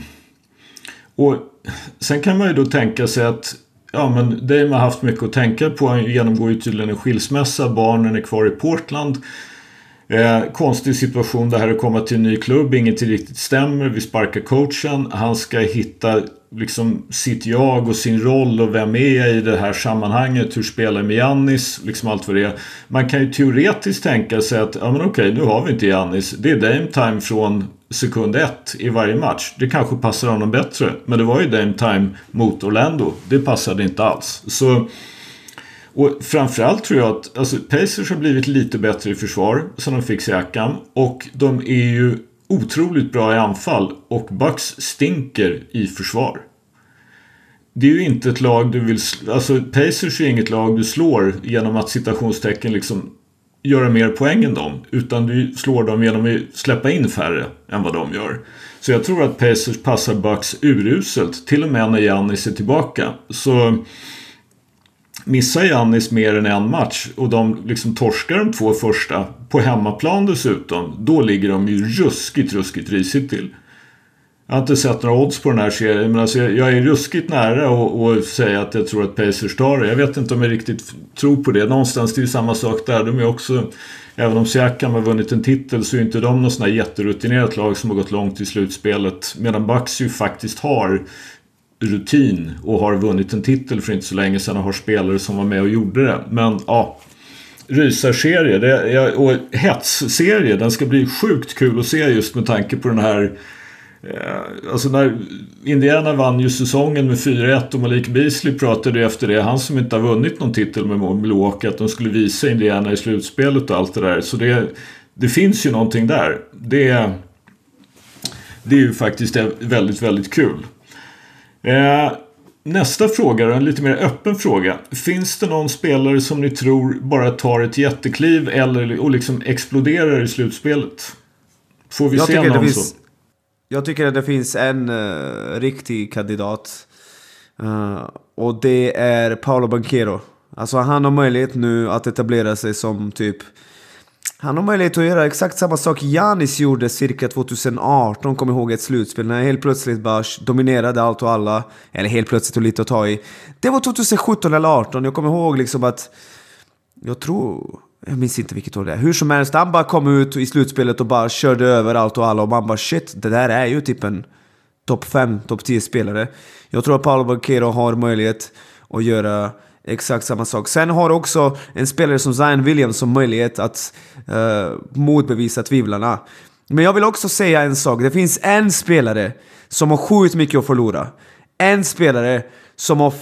Och sen kan man ju då tänka sig att ja, men Dame har haft mycket att tänka på. Han genomgår ju tydligen en skilsmässa. Barnen är kvar i Portland. Konstig situation det här att komma till en ny klubb. Inget riktigt stämmer. Vi sparkar coachen. Han ska hitta liksom sitt jag och sin roll och vem är jag i det här sammanhanget. Hur spelar jag med Giannis? Liksom allt vad det är. Man kan ju teoretiskt tänka sig att ja, men okej, nu har vi inte Giannis. Det är Dame time från sekund 1 i varje match. Det kanske passar honom bättre. Men det var ju Dame time mot Orlando. Det passade inte alls. Så, och framförallt tror jag att alltså, Pacers har blivit lite bättre i försvar som de fick Siakam. Och de är ju otroligt bra i anfall. Och Bucks stinker i försvar. Det är ju inte ett lag du vill... Alltså Pacers är inget lag du slår genom att citationstecken liksom göra mer poäng än dem, utan du slår dem genom att släppa in färre än vad de gör. Så jag tror att Pacers passar Bucks uruselt, till och med när Giannis är tillbaka. Så missar Giannis mer än en match och de liksom torskar de 2 första på hemmaplan dessutom, då ligger de ju ruskigt risigt till. Jag har inte sett några odds på den här serien, men alltså jag är ruskigt nära och säga att jag tror att Pacers tar det. Jag vet inte om jag riktigt tror på det. Någonstans det är ju samma sak där. De är också, även om Siakam har vunnit en titel, så är inte de någon sån här jätterutinerat lag som har gått långt i slutspelet. Medan Bucks ju faktiskt har rutin och har vunnit en titel för inte så länge sedan och har spelare som var med och gjorde det. Men ja, rysarserie och hetsserie, den ska bli sjukt kul att se just med tanke på den här. Alltså när Indiana vann ju säsongen med 4-1 och Malik Beasley pratade ju efter det, han som inte har vunnit någon titel med Milwaukee, att de skulle visa Indiana i slutspelet och allt det där. Så det finns ju någonting där. Det är ju faktiskt väldigt, väldigt kul. Nästa fråga, en lite mer öppen fråga. Finns det någon spelare som ni tror bara tar ett jättekliv och liksom exploderar i slutspelet? Får vi se någon som... Jag tycker att det finns en riktig kandidat. Och det är Paolo Banchero. Alltså han har möjlighet nu att etablera sig som typ... Han har möjlighet att göra exakt samma sak Giannis gjorde cirka 2018. Kom ihåg ett slutspel när helt plötsligt bara dominerade allt och alla. Eller helt plötsligt och lite att ta i. Det var 2017 eller 2018. Jag kommer ihåg liksom att... Jag minns inte vilket år det är. Hur som helst, han bara kom ut i slutspelet och bara körde över allt och alla. Och man bara shit, det där är ju typ en topp 5, topp 10 spelare. Jag tror att Paolo Banchero har möjlighet att göra exakt samma sak. Sen har också en spelare som Zion Williams som möjlighet att motbevisa tvivlarna. Men jag vill också säga en sak. Det finns en spelare som har sjukt mycket att förlora. En spelare som har...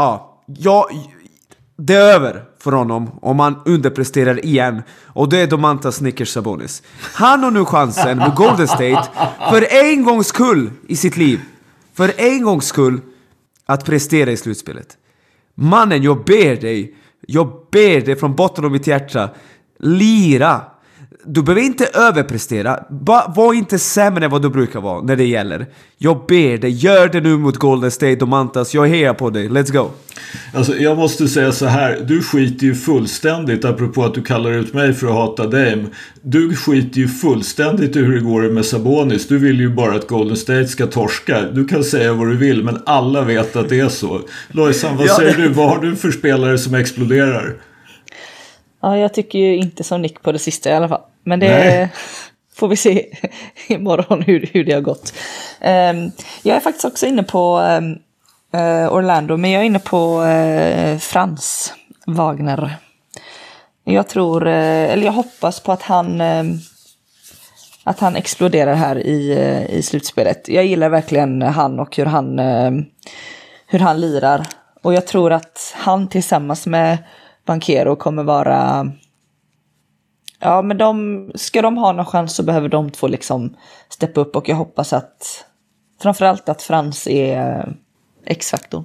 det är över för honom om han underpresterar igen. Och det är Domantas Snickers Sabonis. Han har nu chansen med Golden State för en gångs skull i sitt liv. För en gångs skull att prestera i slutspelet. Mannen, jag ber dig från botten av mitt hjärta. Lira. Du behöver inte överprestera. Var inte sämre än vad du brukar vara när det gäller. Jag ber dig, gör det nu mot Golden State, Domantas. Jag hejar på dig, let's go. Alltså jag måste säga så här. Du skiter ju fullständigt, apropå att du kallar ut mig för att hata Dame. Du skiter ju fullständigt i hur det går med Sabonis. Du vill ju bara att Golden State ska torska. Du kan säga vad du vill, men alla vet att det är så. Lojsan, vad säger du? Vad har du för spelare som exploderar? Ja, jag tycker ju inte som Nick på det sista i alla fall. Men det får vi se imorgon hur det har gått. Jag är faktiskt också inne på Orlando, men jag är inne på Franz Wagner. Jag tror, eller jag hoppas på att han exploderar här i slutspelet. Jag gillar verkligen han och hur han lirar. Och jag tror att han tillsammans med Banchero kommer vara... Ja, men ska de ha någon chans så behöver de två liksom steppa upp. Och jag hoppas att framförallt att Frans är X-faktorn.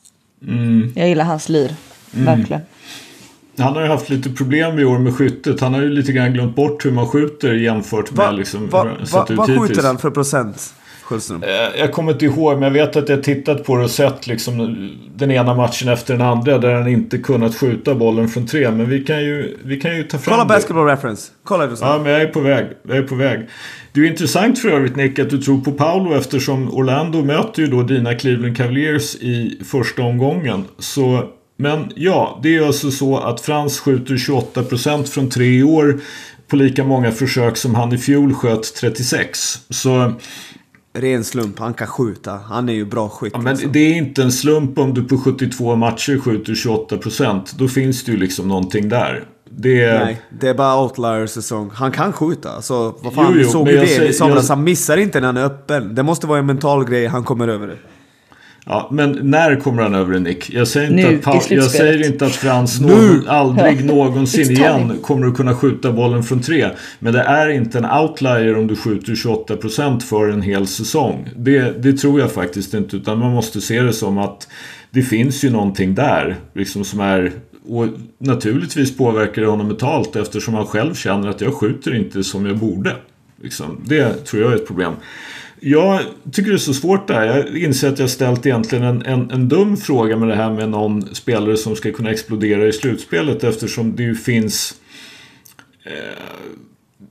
Jag gillar hans lir, verkligen. Han har ju haft lite problem i år med skyttet. Han har ju lite grann glömt bort hur man skjuter jämfört med liksom, vad skjuter han för procent? Jag kommer inte ihåg, men jag vet att jag tittat på det och sett liksom den ena matchen efter den andra där han inte kunnat skjuta bollen från 3. Men vi kan ju ta fram kolla Basketball Reference. Kolla det. Ja, men jag är på väg. Det är ju intressant för övrigt, Nick, att du tror på Paolo, eftersom Orlando möter ju då dina Cleveland Cavaliers i första omgången. Men ja, det är alltså så att Frans skjuter 28% från 3 år på lika många försök som han i fjol sköt 36. Så ren slump, han kan skjuta. Han är ju bra skytt. Ja, men alltså. Det är inte en slump om du på 72 matcher skjuter 28%. Då finns det ju liksom någonting där. Nej, det är bara outlier-säsong. Han kan skjuta. Alltså, vad fan, vi såg ju det i somras. Han missar inte när han är öppen. Det måste vara en mental grej, han kommer över det. Ja, men när kommer han över det, Nick? Jag säger inte att Frans aldrig någonsin igen kommer att kunna skjuta bollen från 3. Men det är inte en outlier om du skjuter 28% för en hel säsong. Det tror jag faktiskt inte. Utan man måste se det som att det finns ju någonting där liksom, som är... Och naturligtvis påverkar det honom mentalt, eftersom han själv känner att jag skjuter inte som jag borde. Liksom, det tror jag är ett problem. Jag tycker det är så svårt där. Jag inser att jag ställt egentligen en dum fråga med det här med någon spelare som ska kunna explodera i slutspelet, eftersom det ju finns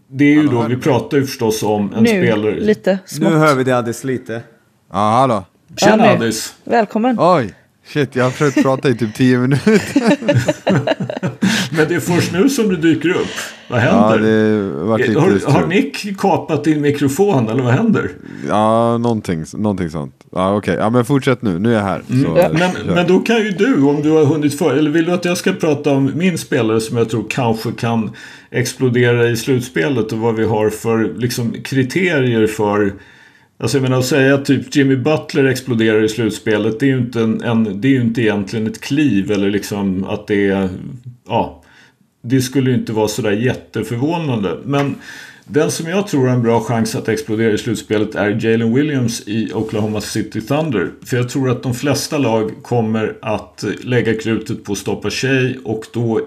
det är ju då, vi pratar ju förstås om en spelare. Lite smått. Nu hör vi det Addis lite. Ja, hallå. Tjena Addis. Välkommen. Oj, shit, jag har försökt prata i typ 10 minuter. Men det är först nu som du dyker upp. Vad händer? Ja, det var lite har Nick kapat din mikrofon eller vad händer? Ja, någonting sånt. Ja, okej. Ja, men fortsätt nu. Nu är jag här. Så, men då kan ju du, om du har hunnit för, eller vill du att jag ska prata om min spelare som jag tror kanske kan explodera i slutspelet och vad vi har för liksom kriterier för. Alltså jag menar att säga att typ Jimmy Butler exploderar i slutspelet, det är ju inte det är ju inte egentligen ett kliv eller liksom att det är, ja, det skulle ju inte vara sådär jätteförvånande. Men den som jag tror har en bra chans att explodera i slutspelet är Jalen Williams i Oklahoma City Thunder. För jag tror att de flesta lag kommer att lägga krutet på att stoppa Shai, och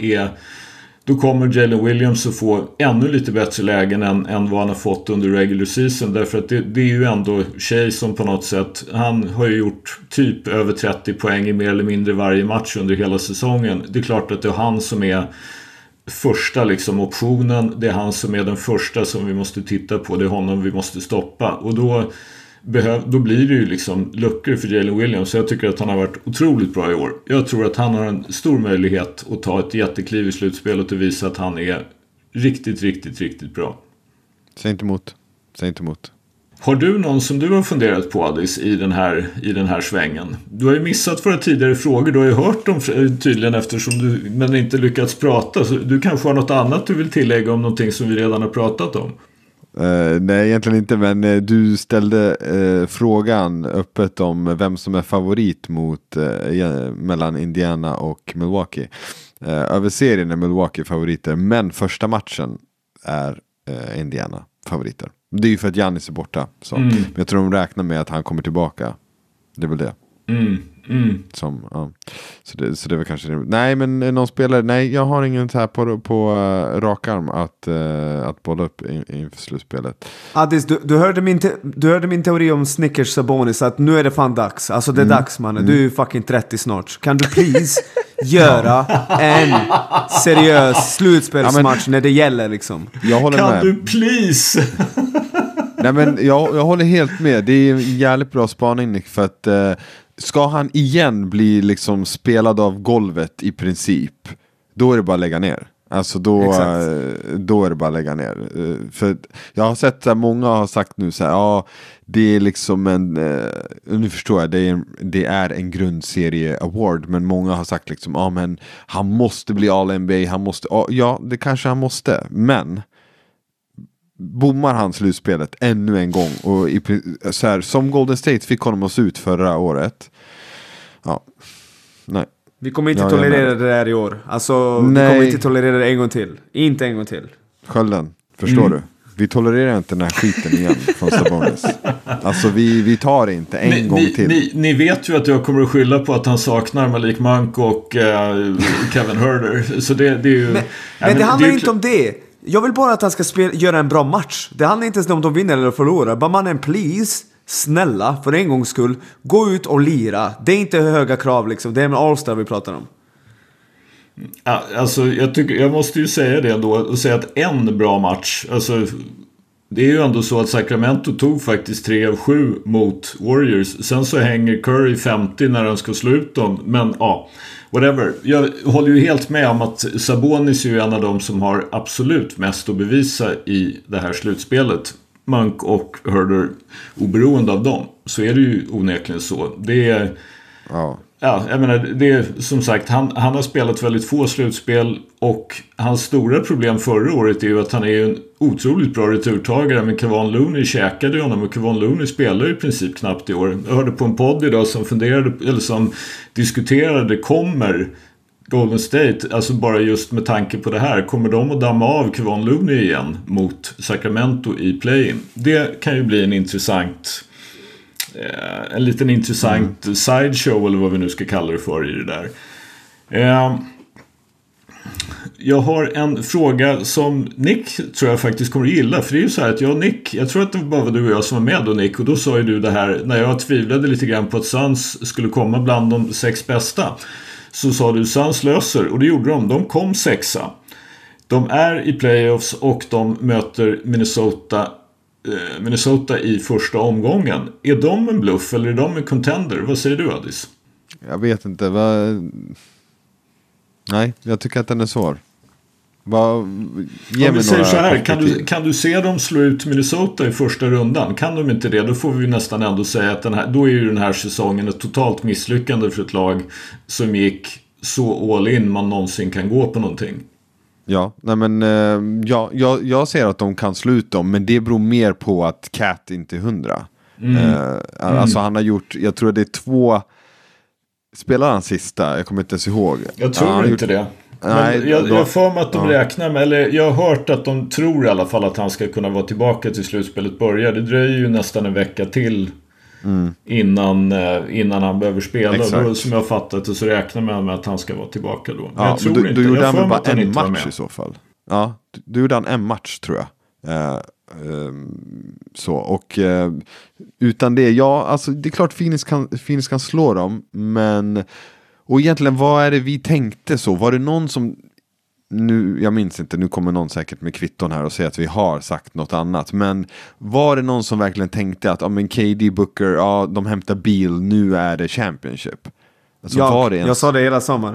då kommer Jalen Williams att få ännu lite bättre lägen än vad han har fått under regular season. Därför att det är ju ändå Shai som på något sätt, han har ju gjort typ över 30 poäng i mer eller mindre varje match under hela säsongen. Det är klart att det är han som är första liksom optionen. Det är han som är den första som vi måste titta på. Det är honom vi måste stoppa. Och då blir det ju liksom luckor för Jalen Williams. Så jag tycker att han har varit otroligt bra i år. Jag tror att han har en stor möjlighet att ta ett jättekliv i slutspelet och visa att han är riktigt, riktigt, riktigt bra. Säg inte emot. Har du någon som du har funderat på, Addis, i den här svängen? Du har ju missat våra tidigare frågor. Du har ju hört dem tydligen eftersom du men inte lyckats prata. Så du kanske har något annat du vill tillägga om någonting som vi redan har pratat om? Nej, egentligen inte, men du ställde frågan öppet om vem som är favorit mellan Indiana och Milwaukee. Över serien är Milwaukee favoriter, men första matchen är Indiana favoriter. Det är ju för att Giannis är borta. Så. Men jag tror de räknar med att han kommer tillbaka. Det är väl det. Så det är väl kanske det. Nej, men någon spelare. Nej, jag har ingen så här på rak arm att bolla upp inför slutspelet. Addis, du hörde min teori om Snickers Sabonis, att nu är det fan dags. Alltså det är dags, mannen. Du är ju fucking 30 snart. Kan du please göra en seriös slutspelsmatch när det gäller liksom? Jag håller med. Kan du please? Nej, men jag håller helt med. Det är en jävligt bra spaning, Nick, för att ska han igen bli liksom spelad av golvet i princip, då är det bara att lägga ner. Alltså då är det bara att lägga ner. För jag har sett att många har sagt nu så här, ja, det är liksom nu förstår jag, det är en grundserie award, men många har sagt liksom, ja, men han måste bli All-NBA, han måste, ja, det kanske han måste, men bommar han slutspelet ännu en gång och så här, som Golden State fick honom att se ut förra året. Ja, nej. Vi kommer inte tolerera det där i år. Alltså, vi kommer inte tolerera det en gång till. Inte en gång till. Skölden, förstår du? Vi tolererar inte den här skiten igen från Sabonis. Alltså vi tar det inte en gång till. Ni vet ju att jag kommer att skylla på att han saknar Malik Monk och Kevin Huerter. Så det är ju... Men det handlar inte om det. Jag vill bara att han ska göra en bra match. Det handlar inte ens om de vinner eller förlorar. Bara mannen, please, snälla, för en gångs skull, gå ut och lira. Det är inte höga krav liksom. Det är med All-Star vi pratar om. Ja, alltså jag måste ju säga det ändå och säga att en bra match, alltså det är ju ändå så att Sacramento tog faktiskt 3 av 7 mot Warriors. Sen så hänger Curry 50 när han ska slå ut dem. Men ja, whatever. Jag håller ju helt med om att Sabonis är ju en av dem som har absolut mest att bevisa i det här slutspelet. Monk och Huerter, oberoende av dem, så är det ju onekligen så. Det är... Ja, jag menar, det är som sagt, han har spelat väldigt få slutspel, och hans stora problem förra året är ju att han är en otroligt bra returtagare, men Kevon Looney käkade honom, och Kevon Looney spelar i princip knappt i år. Jag hörde på en podd idag som diskuterade, kommer Golden State, alltså bara just med tanke på det här, kommer de att damma av Kevon Looney igen mot Sacramento i play-in? Det kan ju bli en liten intressant sideshow, eller vad vi nu ska kalla det för, i det där. Jag har en fråga som Nick tror jag faktiskt kommer att gilla, för det är ju så här att jag tror att det bara var du och jag som var med då, Nick, och då sa ju du det här, när jag tvivlade lite grann på att Suns skulle komma bland de 6 bästa, så sa du Suns löser, och det gjorde de kom 6. De är i playoffs och de möter Minnesota i första omgången. Är de en bluff eller är de en contender? Vad säger du, Addis? Jag vet inte. Nej, jag tycker att den är svår. Om vi säger så här, kan du se dem slå ut Minnesota i första rundan? Kan de inte det, då får vi nästan ändå säga att då är ju den här säsongen ett totalt misslyckande för ett lag som gick så all in man någonsin kan gå på någonting. Ja, nej men jag ser att de kan slå ut dem, men det beror mer på att Cat inte är 100. Alltså han har gjort, jag tror det är 2 spelar han sista, jag kommer inte ens ihåg. Jag tror inte det. Nej, men jag får mig att de räknar med, eller jag har hört att de tror i alla fall att han ska kunna vara tillbaka till slutspelet börjar. Det dröjer ju nästan en vecka till innan han behöver spela. Då, som jag har fattat det, så räknar man med att han ska vara tillbaka då. Men jag tror då, inte. då gjorde han bara en match i så fall. Ja, då gjorde han en match tror jag. Så, och utan det, alltså det är klart Phoenix kan slå dem, men och egentligen vad är det vi tänkte så? Var det någon som nu, jag minns inte, nu kommer någon säkert med kvitton här och säger att vi har sagt något annat, men var det någon som verkligen tänkte att men KD, Booker, de hämtar Beal, nu är det championship? Alltså, jag sa det hela sommaren.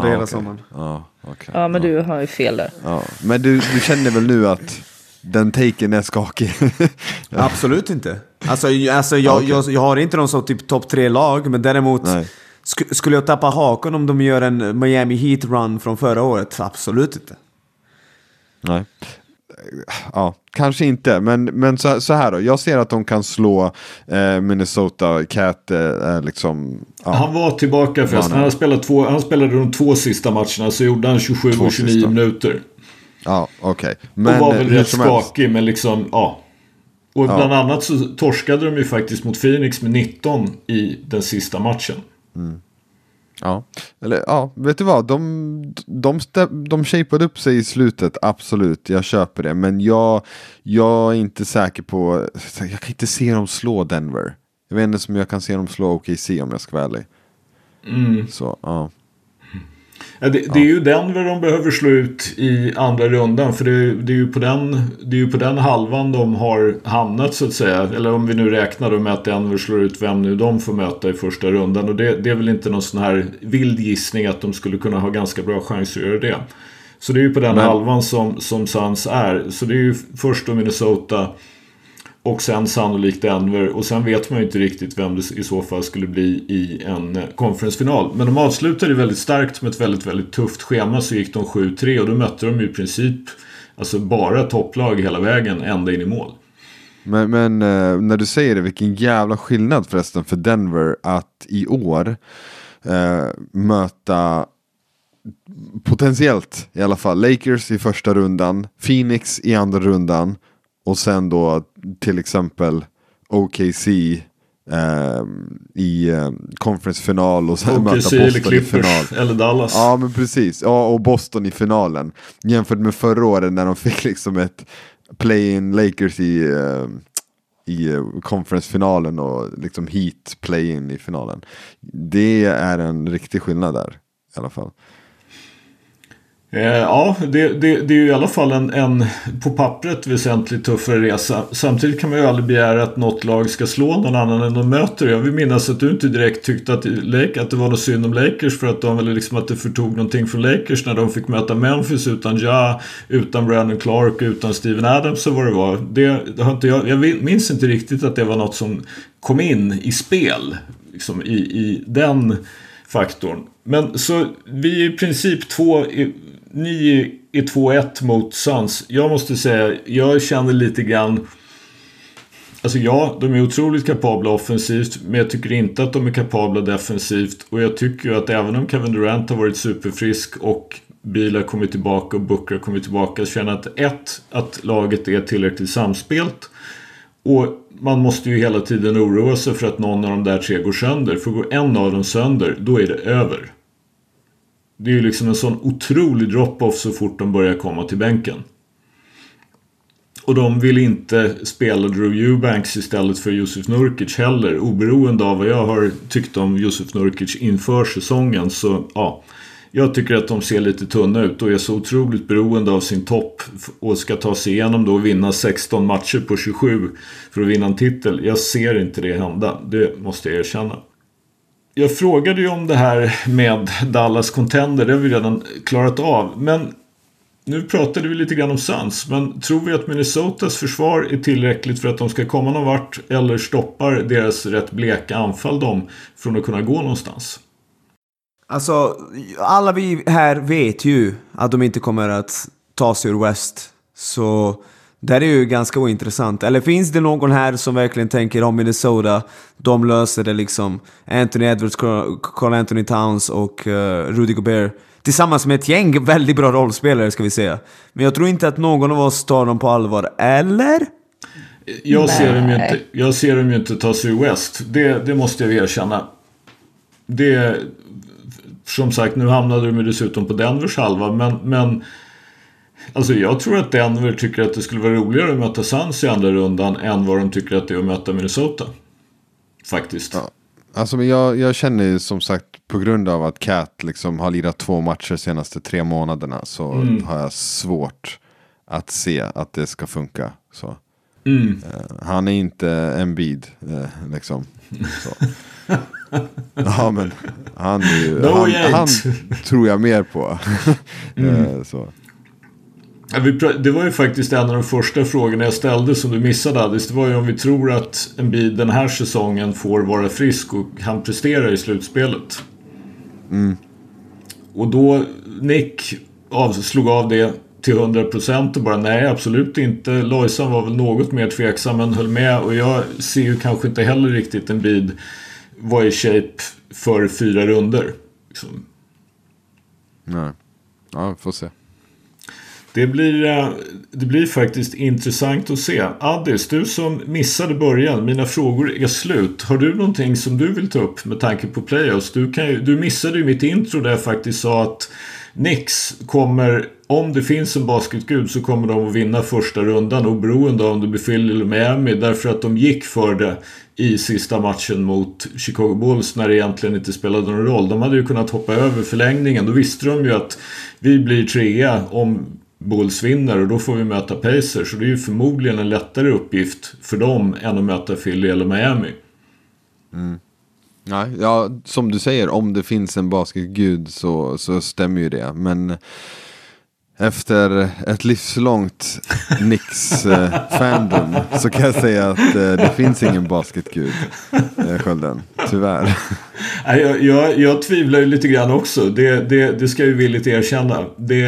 Ja, men du har ju fel där. Ja, men du känner väl nu att den taken är skakig? Absolut inte. Alltså jag har inte någon som typ topp 3 lag, men däremot skulle jag tappa haken om de gör en Miami Heat run från förra året? Absolut inte. Nej. Ja, kanske inte. Men så här då. Jag ser att de kan slå Minnesota. Cat liksom... Ja. Han var tillbaka förresten. Han spelade de 2 sista matcherna, så gjorde han 27 och 29 minuter. Ja, okej. Och var väl rätt skakig, men liksom, ja. Och bland annat så torskade de ju faktiskt mot Phoenix med 19 i den sista matchen. Ja, eller vet du vad, de shapeade upp sig i slutet, absolut, jag köper det, men jag är inte säker på, jag kan inte se dem slå Denver. Jag vet inte som jag kan se dem slå OKC om jag ska vara ärlig. Så, ja. Det är ju Denver de behöver slå ut i andra rundan, för det är ju på den halvan de har hamnat, så att säga. Eller om vi nu räknar då med att Denver slår ut vem nu de får möta i första rundan. Och det är väl inte någon sån här vild gissning att de skulle kunna ha ganska bra chans att göra det. Så det är ju på den halvan som Suns är. Så det är ju först då Minnesota och sen sannolikt Denver. Och sen vet man ju inte riktigt vem det i så fall skulle bli i en konferensfinal. Men de avslutade väldigt starkt med ett väldigt, väldigt tufft schema. Så gick de 7-3 och då mötte de i princip alltså bara topplag hela vägen ända in i mål. Men när du säger det, vilken jävla skillnad förresten för Denver att i år möta potentiellt i alla fall Lakers i första rundan, Phoenix i andra rundan och sen då till exempel OKC i conference-final och sen möta Boston eller Clippers, i final. Eller Dallas. Ja, men precis. Ja, och Boston i finalen. Jämfört med förra året när de fick liksom ett play-in Lakers i conference-finalen och liksom Heat play-in i finalen. Det är en riktig skillnad där i alla fall. Ja, det är ju i alla fall en på pappret väsentligt tuffare resa. Samtidigt kan man ju aldrig begära att något lag ska slå någon annan än de möter. Jag vill minnas att du inte direkt tyckte att det var något synd om Lakers för att eller liksom att det förtog någonting från Lakers när de fick möta Memphis utan Ja, utan Brandon Clark, utan Steven Adams och vad det var. Det har inte jag minns inte riktigt att det var något som kom in i spel liksom i den faktorn. Men så vi är i princip ni är 2-1 mot Suns. Jag måste säga, jag känner lite grann, alltså ja, de är otroligt kapabla offensivt, men jag tycker inte att de är kapabla defensivt. Och jag tycker ju att även om Kevin Durant har varit superfrisk och Beal har kommit tillbaka och Booker har kommit tillbaka, så känner jag att laget är tillräckligt samspelt. Och man måste ju hela tiden oroa sig för att någon av de där 3 går sönder. För går en av dem sönder, då är det över. Det är ju liksom en sån otrolig drop-off så fort de börjar komma till bänken. Och de vill inte spela Drew Eubanks istället för Jusuf Nurkic heller. Oberoende av vad jag har tyckt om Jusuf Nurkic inför säsongen. Så ja, Jag tycker att de ser lite tunna ut och är så otroligt beroende av sin topp och ska ta sig igenom då och vinna 16 matcher på 27 för att vinna en titel. Jag ser inte det hända, det måste jag erkänna. Jag frågade ju om det här med Dallas Contender, det har vi redan klarat av. Men nu pratade vi lite grann om Suns, men tror vi att Minnesotas försvar är tillräckligt för att de ska komma någon vart eller stoppar deras rätt bleka anfall dem från att kunna gå någonstans? Alltså, alla vi här vet ju att de inte kommer att ta sig ur West. Så det är ju ganska ointressant. Eller finns det någon här som verkligen tänker om Minnesota, de löser det liksom. Anthony Edwards, Karl Anthony Towns och Rudy Gobert. Tillsammans med ett gäng väldigt bra rollspelare ska vi säga. Men jag tror inte att någon av oss tar dem på allvar. Eller? Jag ser dem ju inte ta sig ur West. Det måste jag erkänna. Det, som sagt, nu hamnade de dessutom på Denvers halva. Men alltså jag tror att Denver tycker att det skulle vara roligare att möta Suns i andra rundan än vad de tycker att det är att möta Minnesota. Faktiskt. Ja. Alltså men jag känner ju som sagt på grund av att Cat liksom har lirat 2 matcher senaste 3 månaderna så har jag svårt att se att det ska funka. Så. Han är inte Embiid liksom. Så. Ja men han är ju, han tror jag mer på. Så. Det var ju faktiskt en av de första frågorna jag ställde som du missade, Addis. Det var ju om vi tror att Embiid den här säsongen får vara frisk och han presterar i slutspelet. Och då Nick slog av det till 100% och bara nej, absolut inte. Lojsan var väl något mer tveksam men höll med. Och jag ser ju kanske inte heller riktigt Embiid var i shape för 4 runder. Liksom. Nej, ja, får se. Det blir faktiskt intressant att se. Addis, du som missade början, mina frågor är slut. Har du någonting som du vill ta upp med tanke på playoffs? Du missade ju mitt intro där jag faktiskt sa att Knicks kommer, om det finns en basketgud så kommer de att vinna första rundan oberoende av om det blir Philly eller Miami, därför att de gick för det i sista matchen mot Chicago Bulls när det egentligen inte spelade någon roll. De hade ju kunnat hoppa över förlängningen. Då visste de ju att vi blir 3 om Bulls vinner och då får vi möta Pacers. Så det är ju förmodligen en lättare uppgift för dem än att möta Philly eller Miami. Ja, som du säger, om det finns en basketgud så stämmer ju det. Men efter ett livslångt Knicks fandom så kan jag säga att det finns ingen basketgud, Skölden, tyvärr. Jag tvivlar ju lite grann också. Det ska jag ju villigt erkänna.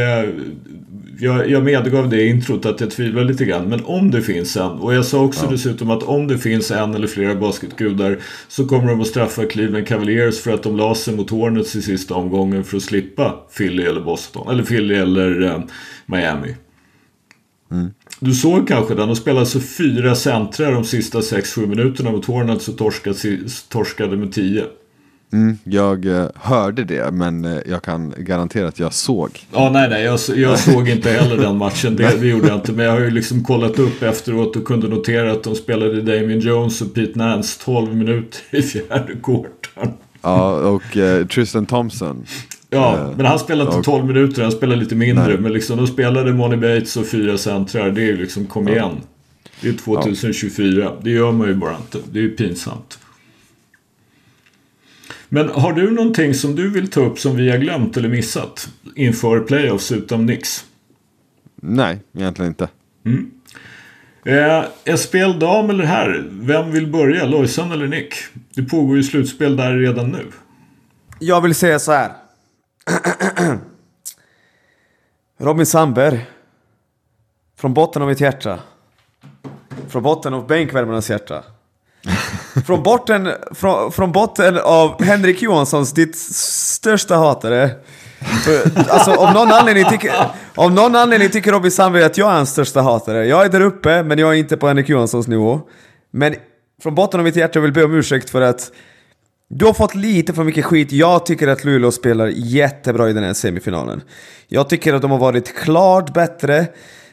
Jag medgav det i introt att jag tvivlar lite grann. Men om det finns en, och jag sa också dessutom att om det finns en eller flera basketgudar så kommer de att straffa Cleveland Cavaliers för att de la sig mot Hornets i sista omgången för att slippa Philly eller Boston. Eller Philly eller Miami. Du såg kanske den och spelade så 4 centrar de sista 6-7 minuterna mot Hornets och torskade med 10. Jag hörde det, men jag kan garantera att jag såg. Ja, nej, jag såg inte heller den matchen. Det gjorde jag inte, men jag har ju liksom kollat upp efteråt och kunde notera att de spelade Damian Jones och Pete Nance 12 minuter i 4:e kvarten. Ja, och Tristan Thompson. Ja, men han spelade inte 12 minuter, han spelade lite mindre. Nej. Men liksom, de spelade Money Bates och 4 centrar. Det är ju liksom, kom igen. Det är 2024. Det gör man ju bara inte. Det är ju pinsamt. Men har du någonting som du vill ta upp som vi har glömt eller missat inför playoffs utom Knicks? Nej, egentligen inte. SPL dam eller herr? Vem vill börja? Lojsan eller Nick? Det pågår ju slutspel där redan nu. Jag vill säga så här. Robin Sandberg. Från botten av mitt hjärta. Från botten av bänkvärmarnas hjärta. Från botten av Henrik Johanssons, ditt största hatare. Alltså om någon anledning tycker Robin Sandberg att jag är hans största hatare. Jag är där uppe, men jag är inte på Henrik Johanssons nivå. Men från botten av mitt hjärta vill be om ursäkt för att du har fått lite för mycket skit. Jag tycker att Luleå spelar jättebra i den här semifinalen. Jag tycker att de har varit klart bättre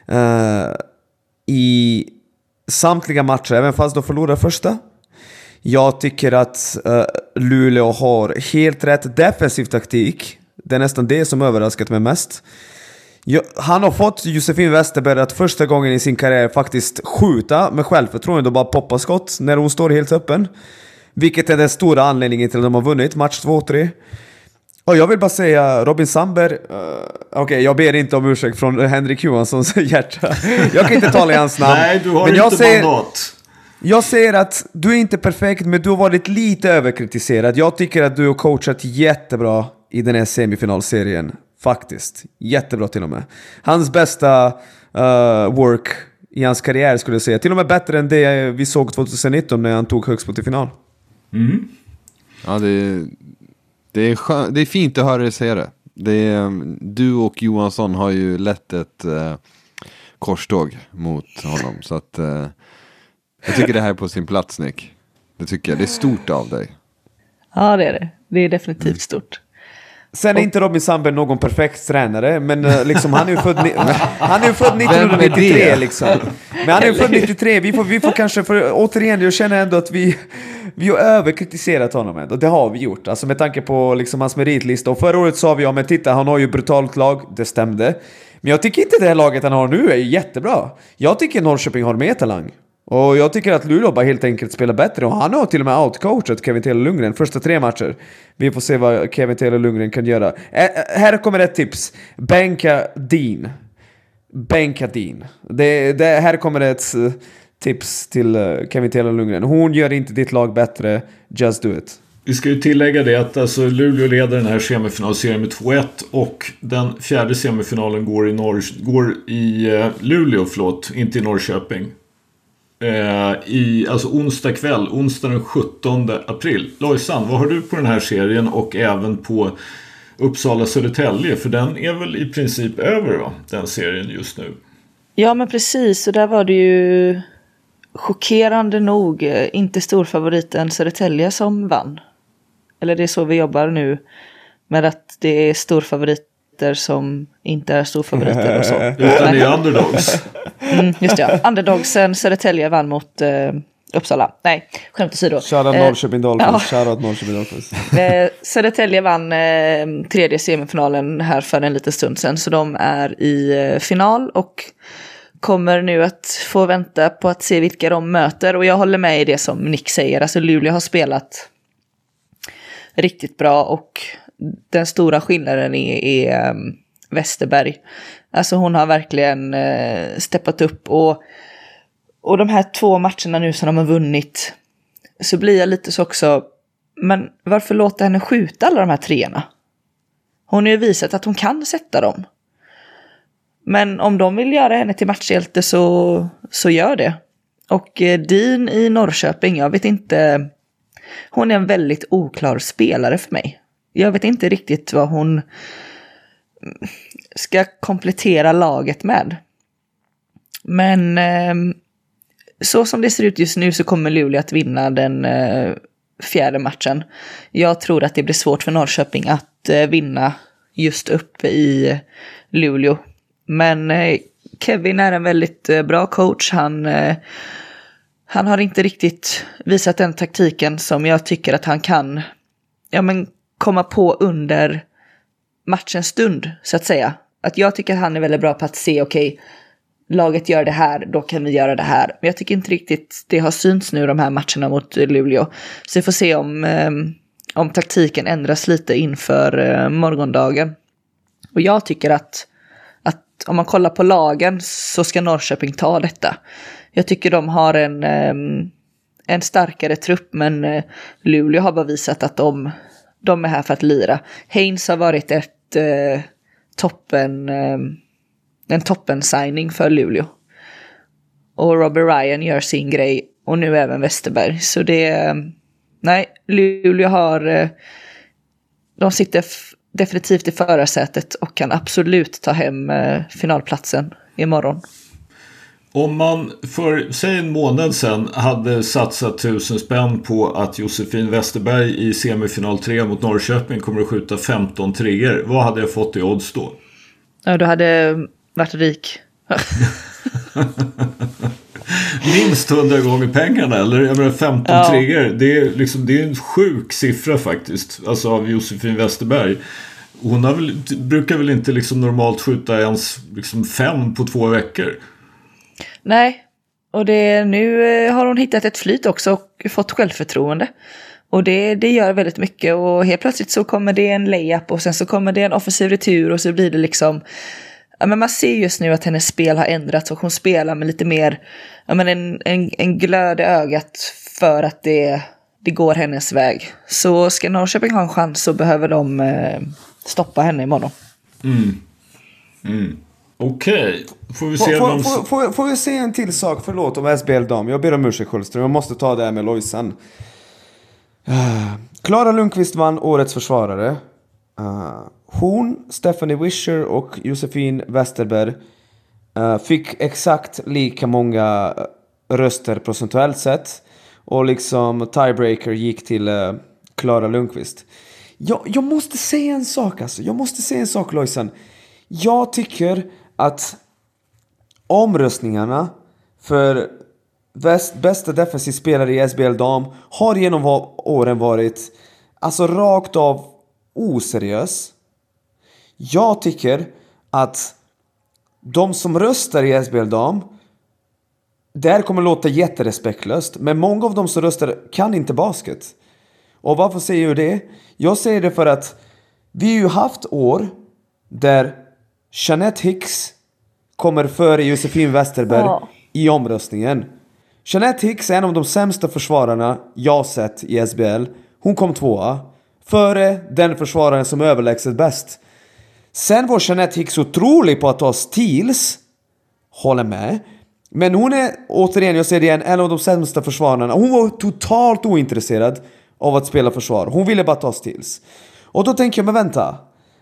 i samtliga matcher, även fast de förlorar första. Jag tycker att Luleå har helt rätt defensiv taktik. Det är nästan det som överraskat mig mest. Han har fått Josefin Westerberg att första gången i sin karriär faktiskt skjuta med självförtroende och bara poppa skott när hon står helt öppen. Vilket är den stora anledningen till att de har vunnit match 2-3. Och jag vill bara säga, Robin Sandberg, okej, jag ber inte om ursäkt från Henrik Johanssons hjärta. Jag kan inte tala i hans namn. Nej, du har men inte mandat. Jag säger att du är inte perfekt, men du har varit lite överkritiserad. Jag tycker att du har coachat jättebra i den här semifinalserien. Faktiskt. Jättebra till och med. Hans bästa work i hans karriär skulle jag säga. Till och med bättre än det vi såg 2019 när han tog högst till final. Mm. Ja, det är fint att höra dig säga det. Du och Johansson har ju lett ett korståg mot honom. Så att jag tycker det här är på sin plats, Nick. Det tycker jag. Det är stort av dig. Ja, det är det. Det är definitivt stort. Sen är inte Robin Sandberg någon perfekt tränare, men liksom, han är ju född 1993 liksom. Men han är ju född 93. Vi får kanske, för återigen, jag känner ändå att vi har överkritiserat honom ändå. Det har vi gjort, alltså med tanke på liksom hans meritlista. Och förra året sa vi, ja men titta, han har ju brutalt lag, det stämde. Men jag tycker inte det här laget han har nu är jättebra. Jag tycker Norrköping har mer talang. Och jag tycker att Luleå bara helt enkelt spelar bättre. Och han har till och med outcoachat Kevin Taylor Lundgren första 3 matcher. Vi får se vad Kevin Taylor Lundgren kan göra. Här kommer ett tips. Bänka Dean. Här kommer ett tips till Kevin Taylor Lundgren. Hon gör inte ditt lag bättre. Just do it. Vi ska ju tillägga det att alltså, Luleå leder den här semifinalserien med 2-1 och den fjärde semifinalen går i Luleå, inte i Norrköping. Alltså onsdag kväll, onsdag den 17 april. Lojsan, vad har du på den här serien och även på Uppsala-Södertälje? För den är väl i princip över, va? Den serien just nu. Ja, men precis. Så där var det ju chockerande nog inte storfavoriten Södertälje som vann. Eller det är så vi jobbar nu, med att det är storfavoriter som inte är storfavoriter och så. Utan det är underdogs. Just det, ja. Underdogsen Södertälje vann mot Uppsala. Nej, skämt åsido. Shoutout Norrköping Dolphins. Shoutout Norrköping Dolphins. Södertälje vann tredje semifinalen här för en liten stund sedan. Så de är i final och kommer nu att få vänta på att se vilka de möter. Och jag håller med i det som Nick säger. Alltså Luleå har spelat riktigt bra och den stora skillnaden är Westerberg. Alltså hon har verkligen steppat upp och de här 2 matcherna nu som de har vunnit, så blir jag lite så också, men varför låta henne skjuta alla de här 3:orna? Hon har ju visat att hon kan sätta dem. Men om de vill göra henne till matchhjälte så gör det. Och Dean i Norrköping, jag vet inte, hon är en väldigt oklar spelare för mig. Jag vet inte riktigt vad hon ska komplettera laget med. Men så som det ser ut just nu så kommer Luleå att vinna den fjärde matchen. Jag tror att det blir svårt för Norrköping att vinna just uppe i Luleå. Men Kevin är en väldigt bra coach. Han har inte riktigt visat den taktiken som jag tycker att han kan komma på under matchens stund, så att säga. Att jag tycker att han är väldigt bra på att se, okej, laget gör det här, då kan vi göra det här. Men jag tycker inte riktigt det har synts nu de här matcherna mot Luleå. Så vi får se om taktiken ändras lite inför morgondagen. Och jag tycker att om man kollar på lagen så ska Norrköping ta detta. Jag tycker de har en starkare trupp, men Luleå har bara visat att de är här för att lira. Haynes har varit en toppen-signing för Luleå. Och Robert Ryan gör sin grej. Och nu även Westerberg. Så Luleå har... De sitter definitivt i förarsätet och kan absolut ta hem finalplatsen imorgon. Om man för, säg en månad sedan hade satsat 1000 spänn på att Josefin Westerberg i semifinal 3 mot Norrköping kommer att skjuta 15 treor, vad hade jag fått i odds då? Ja, du hade varit rik. Minst 100 gånger pengarna, eller jag menar 15 treor. Det är en sjuk siffra faktiskt, alltså av Josefin Westerberg. hon brukar väl inte liksom normalt skjuta ens liksom 5 på 2 veckor. Nej, och nu har hon hittat ett flyt också och fått självförtroende. Och det gör väldigt mycket, och helt plötsligt så kommer det en layup och sen så kommer det en offensiv retur och så blir det liksom... Ja, men man ser just nu att hennes spel har ändrats och hon spelar med lite mer, ja, men en glöd i ögat för att det går hennes väg. Så ska Norrköping ha en chans så behöver de stoppa henne imorgon. Okej. Får vi se får vi se en till sak, förlåt, om SBL dam. Jag ber om ursäkt, Sköldström. Jag måste ta det här med Lojsan. Klara Lundqvist vann årets försvarare. Hon, Stephanie Wischer och Josefin Westerberg fick exakt lika många röster procentuellt sett. Och liksom tiebreaker gick till Klara Lundqvist. Jag måste säga en sak, alltså. Jag måste säga en sak, Lojsan. Jag tycker att omröstningarna för bästa defensiv spelare i SBL dam har genom åren varit alltså rakt av oseriös. Jag tycker att de som röstar i SBL dam, där kommer låta jätterespektlöst, men många av de som röstar kan inte basket. Och varför säger jag det? Jag säger det för att vi har ju haft år där Jeanette Hicks kommer före Josefin Westerberg i omröstningen. Jeanette Hicks är en av de sämsta försvararna jag sett i SBL. Hon kom 2:a före den försvararen som är överlägset bäst. Sen var Jeanette Hicks otrolig på att ta steals. Håller med. Men hon är, återigen, jag säger det igen, en av de sämsta försvararna. Hon var totalt ointresserad av att spela försvar. Hon ville bara ta steals. Och då tänker jag, men vänta.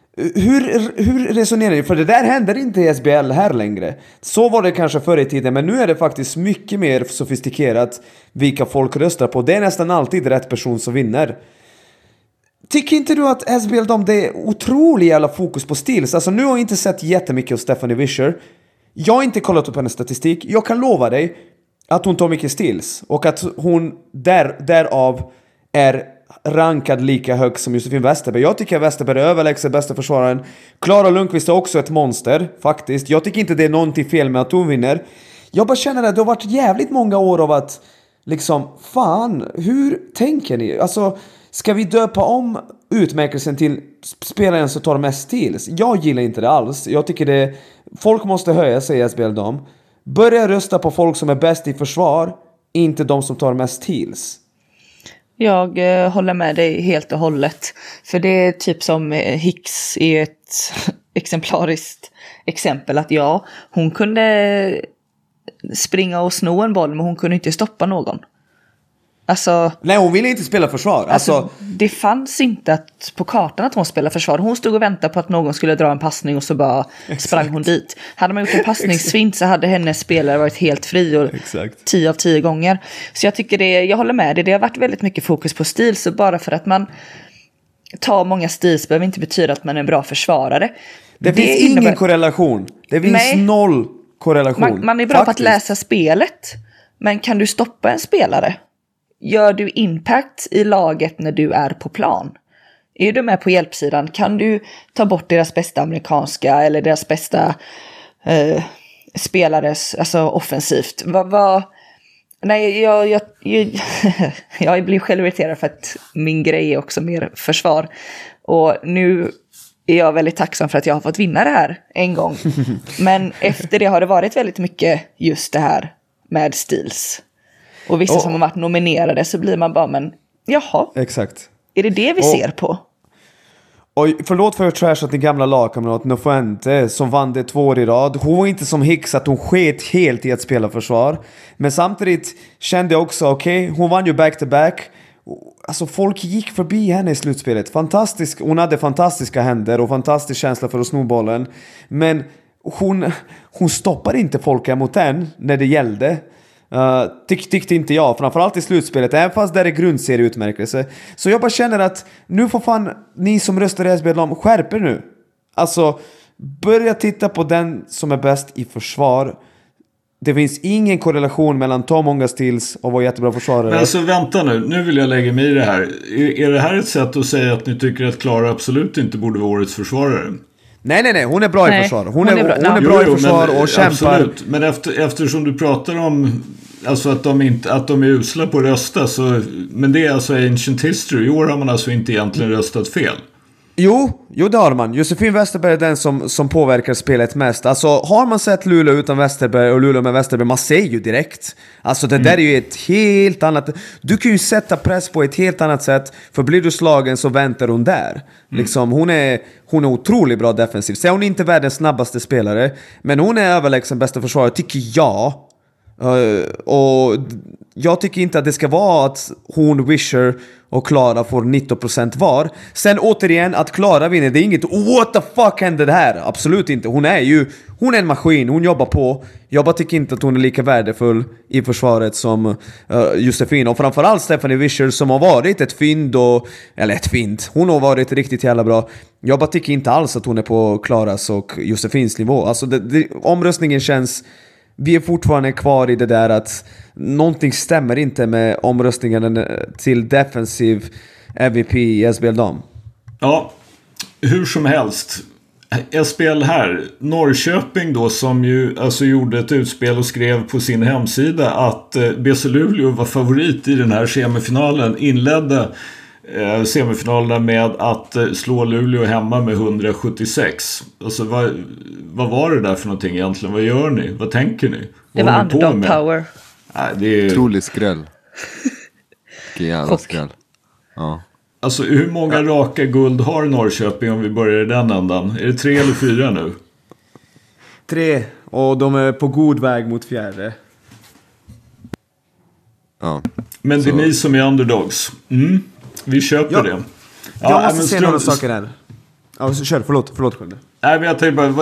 Hur resonerar ni? För det där händer inte i SBL här längre. Så var det kanske förr i tiden, men nu är det faktiskt mycket mer sofistikerat vilka folk röstar på. Det är nästan alltid rätt person som vinner. Tycker inte du att SBL det är otroligt jävla fokus på steals? Alltså nu har jag inte sett jättemycket av Stephanie Wischer. Jag har inte kollat upp hennes statistik. Jag kan lova dig att hon tar mycket steals. Och att hon därav är rankad lika högt som Josefin Westerberg. Jag tycker att Westerberg är överlägset bästa försvararen. Klara Lundqvist är också ett monster, faktiskt. Jag tycker inte det är någonting fel med att hon vinner. Jag bara känner att det har varit jävligt många år av att liksom, fan, hur tänker ni? Alltså, ska vi döpa om utmärkelsen till spelaren som tar mest steals? Jag gillar inte det alls. Jag tycker folk måste höja sig i SBL dam. Börja rösta på folk som är bäst i försvar, inte de som tar mest steals. Jag håller med dig helt och hållet. För det är typ som Hicks är ett exemplariskt exempel. Att hon kunde springa och sno en boll, men hon kunde inte stoppa någon. Alltså, nej, hon ville inte spela försvar. Alltså, det fanns inte på kartan att hon spelade försvar. Hon stod och väntade på att någon skulle dra en passning och så bara sprang hon dit. Hade man gjort en passningsfint så hade hennes spelare varit helt fri och 10 av 10 gånger. Så jag tycker jag håller med dig. Det har varit väldigt mycket fokus på stil, så bara för att man tar många stils behöver inte betyda att man är en bra försvarare. Det finns ingen korrelation. Det finns noll korrelation. Man är bra på att läsa spelet, men kan du stoppa en spelare? Gör du impact i laget när du är på plan? Är du med på hjälpsidan? Kan du ta bort deras bästa amerikanska eller deras bästa spelares, alltså offensivt? Nej, jag blir själv irriterad för att min grej är också mer försvar. Och nu är jag väldigt tacksam för att jag har fått vinna det här en gång. Men efter det har det varit väldigt mycket just det här med steals. Och vissa som har varit nominerade, så blir man bara, men jaha. Exakt. Är det vi ser på? Och förlåt för att jag trashat din gamla lagkamrat Nofuente som vann det 2 år i rad. Hon var inte som Hicks att hon sket helt i att spela försvar. Men samtidigt kände jag också, okej, hon vann ju back-to-back. Alltså folk gick förbi henne i slutspelet. Fantastisk. Hon hade fantastiska händer och fantastisk känsla för att sno bollen. Men hon stoppade inte folk emot den när det gällde. Tyckte inte jag, framförallt i slutspelet, även fast det är grundserieutmärkelse. Så jag bara känner att nu får fan ni som röstar i SBL skärper nu. Alltså börja titta på den som är bäst i försvar. Det finns ingen korrelation mellan ta många steals och vara jättebra försvarare. Men alltså vänta nu vill jag lägga mig i det här. Är det här ett sätt att säga att ni tycker att Klara absolut inte borde vara årets försvarare? Nej, hon är bra i försvar. Hon är bra i försvar och kämpar. Absolut. Men eftersom du pratar om alltså att de är usla på att rösta så, men det är alltså ancient history. I år har man alltså inte egentligen röstat fel. Jo, det har man. Josefin Westerberg är den som påverkar spelet mest. Alltså, har man sett Luleå utan Westerberg och Luleå med Westerberg, man ser ju direkt. Alltså, det där är ju ett helt annat... Du kan ju sätta press på ett helt annat sätt, för blir du slagen så väntar hon där. Liksom, hon är otroligt bra defensivt. Så hon är inte världens snabbaste spelare, men hon är överlägsen bästa försvarare, tycker jag. Och jag tycker inte att det ska vara att hon, Wisher och Klara får 19% var. Sen återigen, att Klara vinner, det är inget what the fuck hände det här? Absolut inte. Hon är en maskin, hon jobbar på. Jag bara tycker inte att hon är lika värdefull i försvaret som Josefin. Och framförallt Stephanie Wisher som har varit ett fynd. Hon har varit riktigt jävla bra. Jag bara tycker inte alls att hon är på Klaras och Josefins nivå. Alltså omröstningen känns... Vi är fortfarande kvar i det där att någonting stämmer inte med omröstningen till defensiv MVP i SBL Dam. Ja, hur som helst. SBL här. Norrköping då, som ju alltså gjorde ett utspel och skrev på sin hemsida att BC Luleå var favorit i den här semifinalen, inledde semifinalerna med att slå Luleå hemma med 176. Alltså vad var det där för någonting egentligen? Vad gör ni? Vad tänker ni? Det var underdog power. Nej, det är... Otrolig skräll. Jävla skräll. Ja. Alltså hur många raka guld har Norrköping om vi börjar i den ändan? Är det 3 eller 4 nu? 3, och de är på god väg mot 4. Ja. Men det är ni som är underdogs. Vi köper det. Jag måste se några saker här. Ja, kör, förlåt själv. Nej, men jag tänkte bara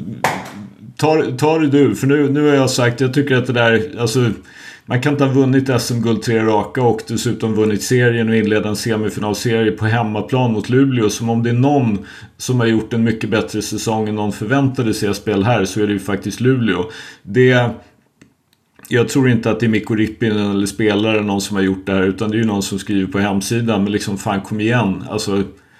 ta det du, för nu har jag sagt, jag tycker att det där, alltså man kan inte ha vunnit SM-guld 3 raka och dessutom vunnit serien och inleda en semifinalserie på hemmaplan mot Luleå, som om det är någon som har gjort en mycket bättre säsong än någon förväntade sig spel här, så är det ju faktiskt Luleå. Jag tror inte att det är Mikko Rippinen eller spelare någon som har gjort det här, utan det är ju någon som skriver på hemsidan, men liksom fan kom igen, alltså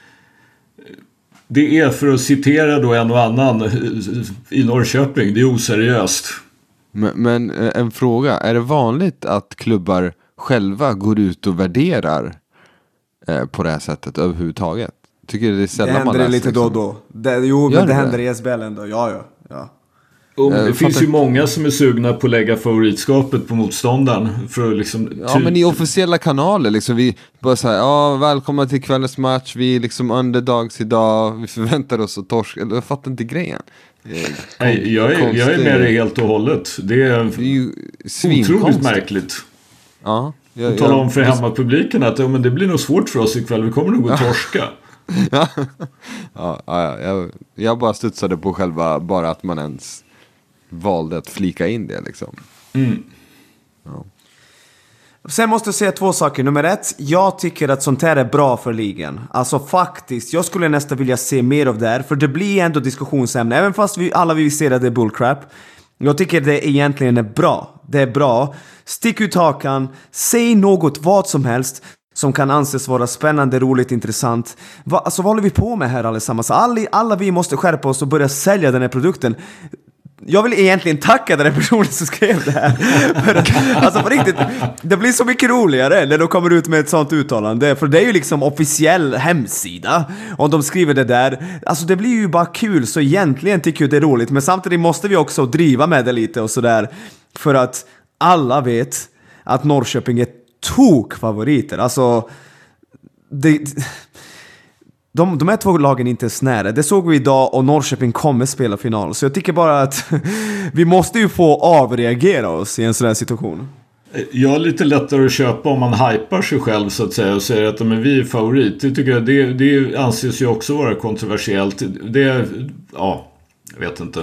det är, för att citera då en och annan i Norrköping, det är oseriöst. Men en fråga, är det vanligt att klubbar själva går ut och värderar på det här sättet överhuvudtaget? Tycker det är sällan man läser. Det händer lite liksom. då. Men det händer i SBL ändå, ja. Det finns ju många som är sugna på att lägga favoritskapet på motståndaren för att liksom... Ja, men i officiella kanaler liksom, vi bara säger välkomna till kvällens match, vi är liksom underdogs idag, vi förväntar oss att torska. Jag fattar inte grejen. Nej, jag är med det helt och hållet. Det är ju otroligt märkligt. Ja. Och tala om för hemmapubliken att men det blir nog svårt för oss ikväll, vi kommer nog att torska. Jag bara studsade på själva, bara att man ens valde att flika in det liksom. Ja. Sen måste jag säga 2 saker. Nummer 1, jag tycker att sånt här är bra för ligan. Alltså faktiskt, jag skulle nästan vilja se mer av det här, för det blir ändå diskussionsämne, även fast alla vill se att det är bullcrap. Jag tycker det egentligen är bra. Det är bra. Stick ut hakan, säg något, vad som helst som kan anses vara spännande, roligt, intressant. Vad håller vi på med här allesammans? Alla vi måste skärpa oss och börja sälja den här produkten. Jag vill egentligen tacka den här personen som skrev det här. Alltså på riktigt, det blir så mycket roligare när de kommer ut med ett sånt uttalande. För det är ju liksom officiell hemsida. Om de skriver det där, alltså det blir ju bara kul. Så egentligen tycker jag det är roligt. Men samtidigt måste vi också driva med det lite och sådär. För att alla vet att Norrköping är tokfavoriter. Alltså de här 2 lagen är inte snära. Det såg vi idag, och Norrköping kommer spela final. Så jag tycker bara att vi måste ju få avreagera oss i en sån här situation. Jag är lite lättare att köpa om man hypar sig själv så att säga och säger att men vi är favorit. Det tycker jag, det anses ju också vara kontroversiellt. Jag vet inte.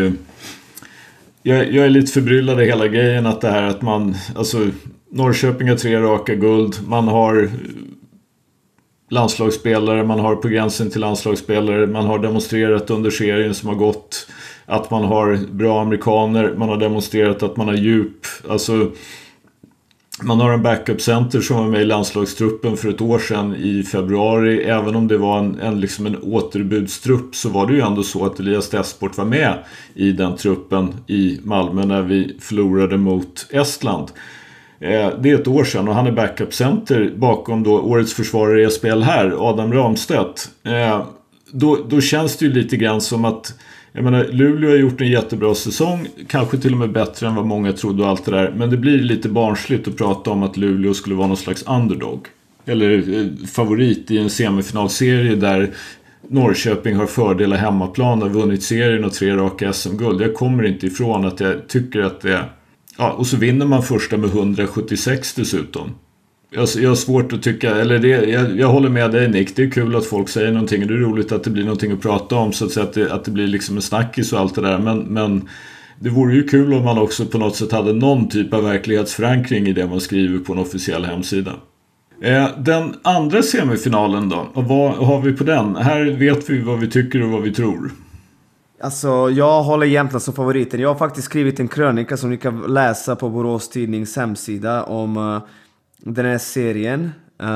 Jag är lite förbryllad i hela grejen att det här att man, alltså Norrköping har 3 raka guld, man har landslagsspelare, man har på gränsen till landslagsspelare, man har demonstrerat under serien som har gått att man har bra amerikaner, man har demonstrerat att man har djup, alltså man har en backup-center som var med i landslagstruppen för ett år sedan i februari. Även om det var en återbudstrupp, så var det ju ändå så att Elias Desport var med i den truppen i Malmö när vi förlorade mot Estland. Det är ett år sedan och han är backup-center bakom då årets försvarare i SPL här, Adam Ramstedt. Då känns det ju lite grann som att, jag menar, Luleå har gjort en jättebra säsong, kanske till och med bättre än vad många trodde och allt det där. Men det blir lite barnsligt att prata om att Luleå skulle vara någon slags underdog. Eller favorit i en semifinalserie där Norrköping har fördelar hemmaplan, har vunnit serien och 3 raka SM-guld. Jag kommer inte ifrån att jag tycker att det... Ja, och så vinner man första med 176 dessutom. Jag har svårt att tycka, eller jag håller med dig Nick, det är kul att folk säger någonting och det är roligt att det blir någonting att prata om så att säga, att det blir liksom en snackis och allt det där, men det vore ju kul om man också på något sätt hade någon typ av verklighetsförankring i det man skriver på en officiell hemsida. Den andra semifinalen då, och vad har vi på den? Här vet vi vad vi tycker och vad vi tror. Alltså, jag håller Jämtland som favoriten. Jag har faktiskt skrivit en krönika som ni kan läsa på Borås Tidnings hemsida om den här serien.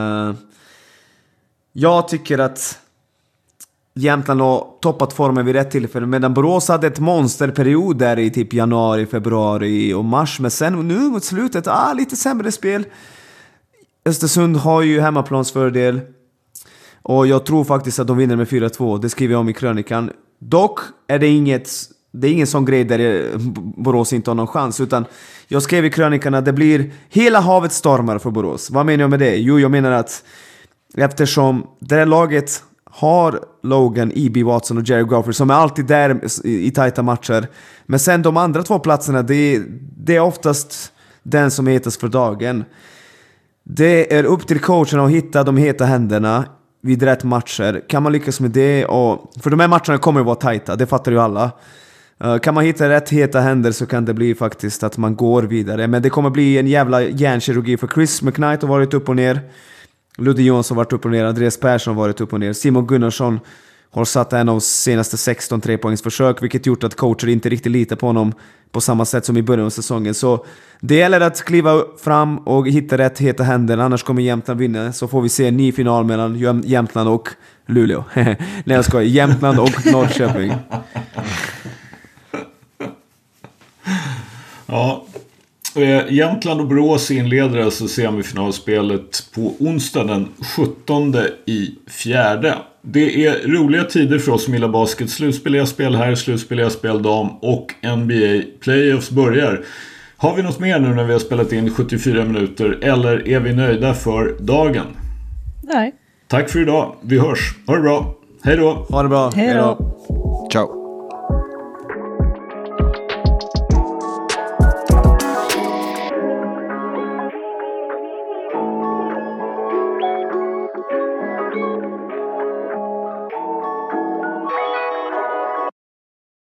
Jag tycker att Jämtland har toppat formen vid rätt tillfälle, medan Borås hade ett monsterperiod där i typ januari, februari och mars. Men sen nu mot slutet, lite sämre spel. Östersund har ju hemmaplansfördel och jag tror faktiskt att de vinner med 4-2. Det skriver jag om i krönikan. Dock är det ingen sån grej där Borås inte har någon chans, utan jag skrev i krönikan att det blir hela havet stormar för Borås. Vad menar jag med det? Jo, jag menar att eftersom det här laget har Logan, E.B. Watson och Jerry Groffer som är alltid där i tajta matcher, men sen de andra 2 platserna, det är oftast den som hetas för dagen. Det är upp till coachen att hitta de heta händerna vid rätt matcher. Kan man lyckas med det, och för de här matcherna kommer att vara tajta, det fattar ju alla. Kan man hitta rätt heta händer så kan det bli faktiskt att man går vidare. Men det kommer bli en jävla hjärnkirurgi, för Chris McKnight har varit upp och ner, Ludde Johansson har varit upp och ner, Andreas Persson har varit upp och ner, Simon Gunnarsson har satt en av senaste 16 3-poängsförsök, vilket gjort att coacher inte riktigt litar på honom på samma sätt som i början av säsongen. Så det gäller att kliva fram och hitta rätt heta händer, annars kommer Jämtland vinna. Så får vi se en ny final mellan Jämtland och Luleå. Nej, jag skojar. Jämtland och Norrköping. Ja, Jämtland och Borås inleder alltså semifinalspelet på onsdag den 17/4. Det är roliga tider för oss som gillar basket. Slutspel i SPL här, slutspel i SPL dam och NBA Playoffs börjar. Har vi något mer nu när vi har spelat in 74 minuter, eller är vi nöjda för dagen? Nej. Tack för idag. Vi hörs. Ha det bra. Hej då. Ha det bra. Hej då. Ciao.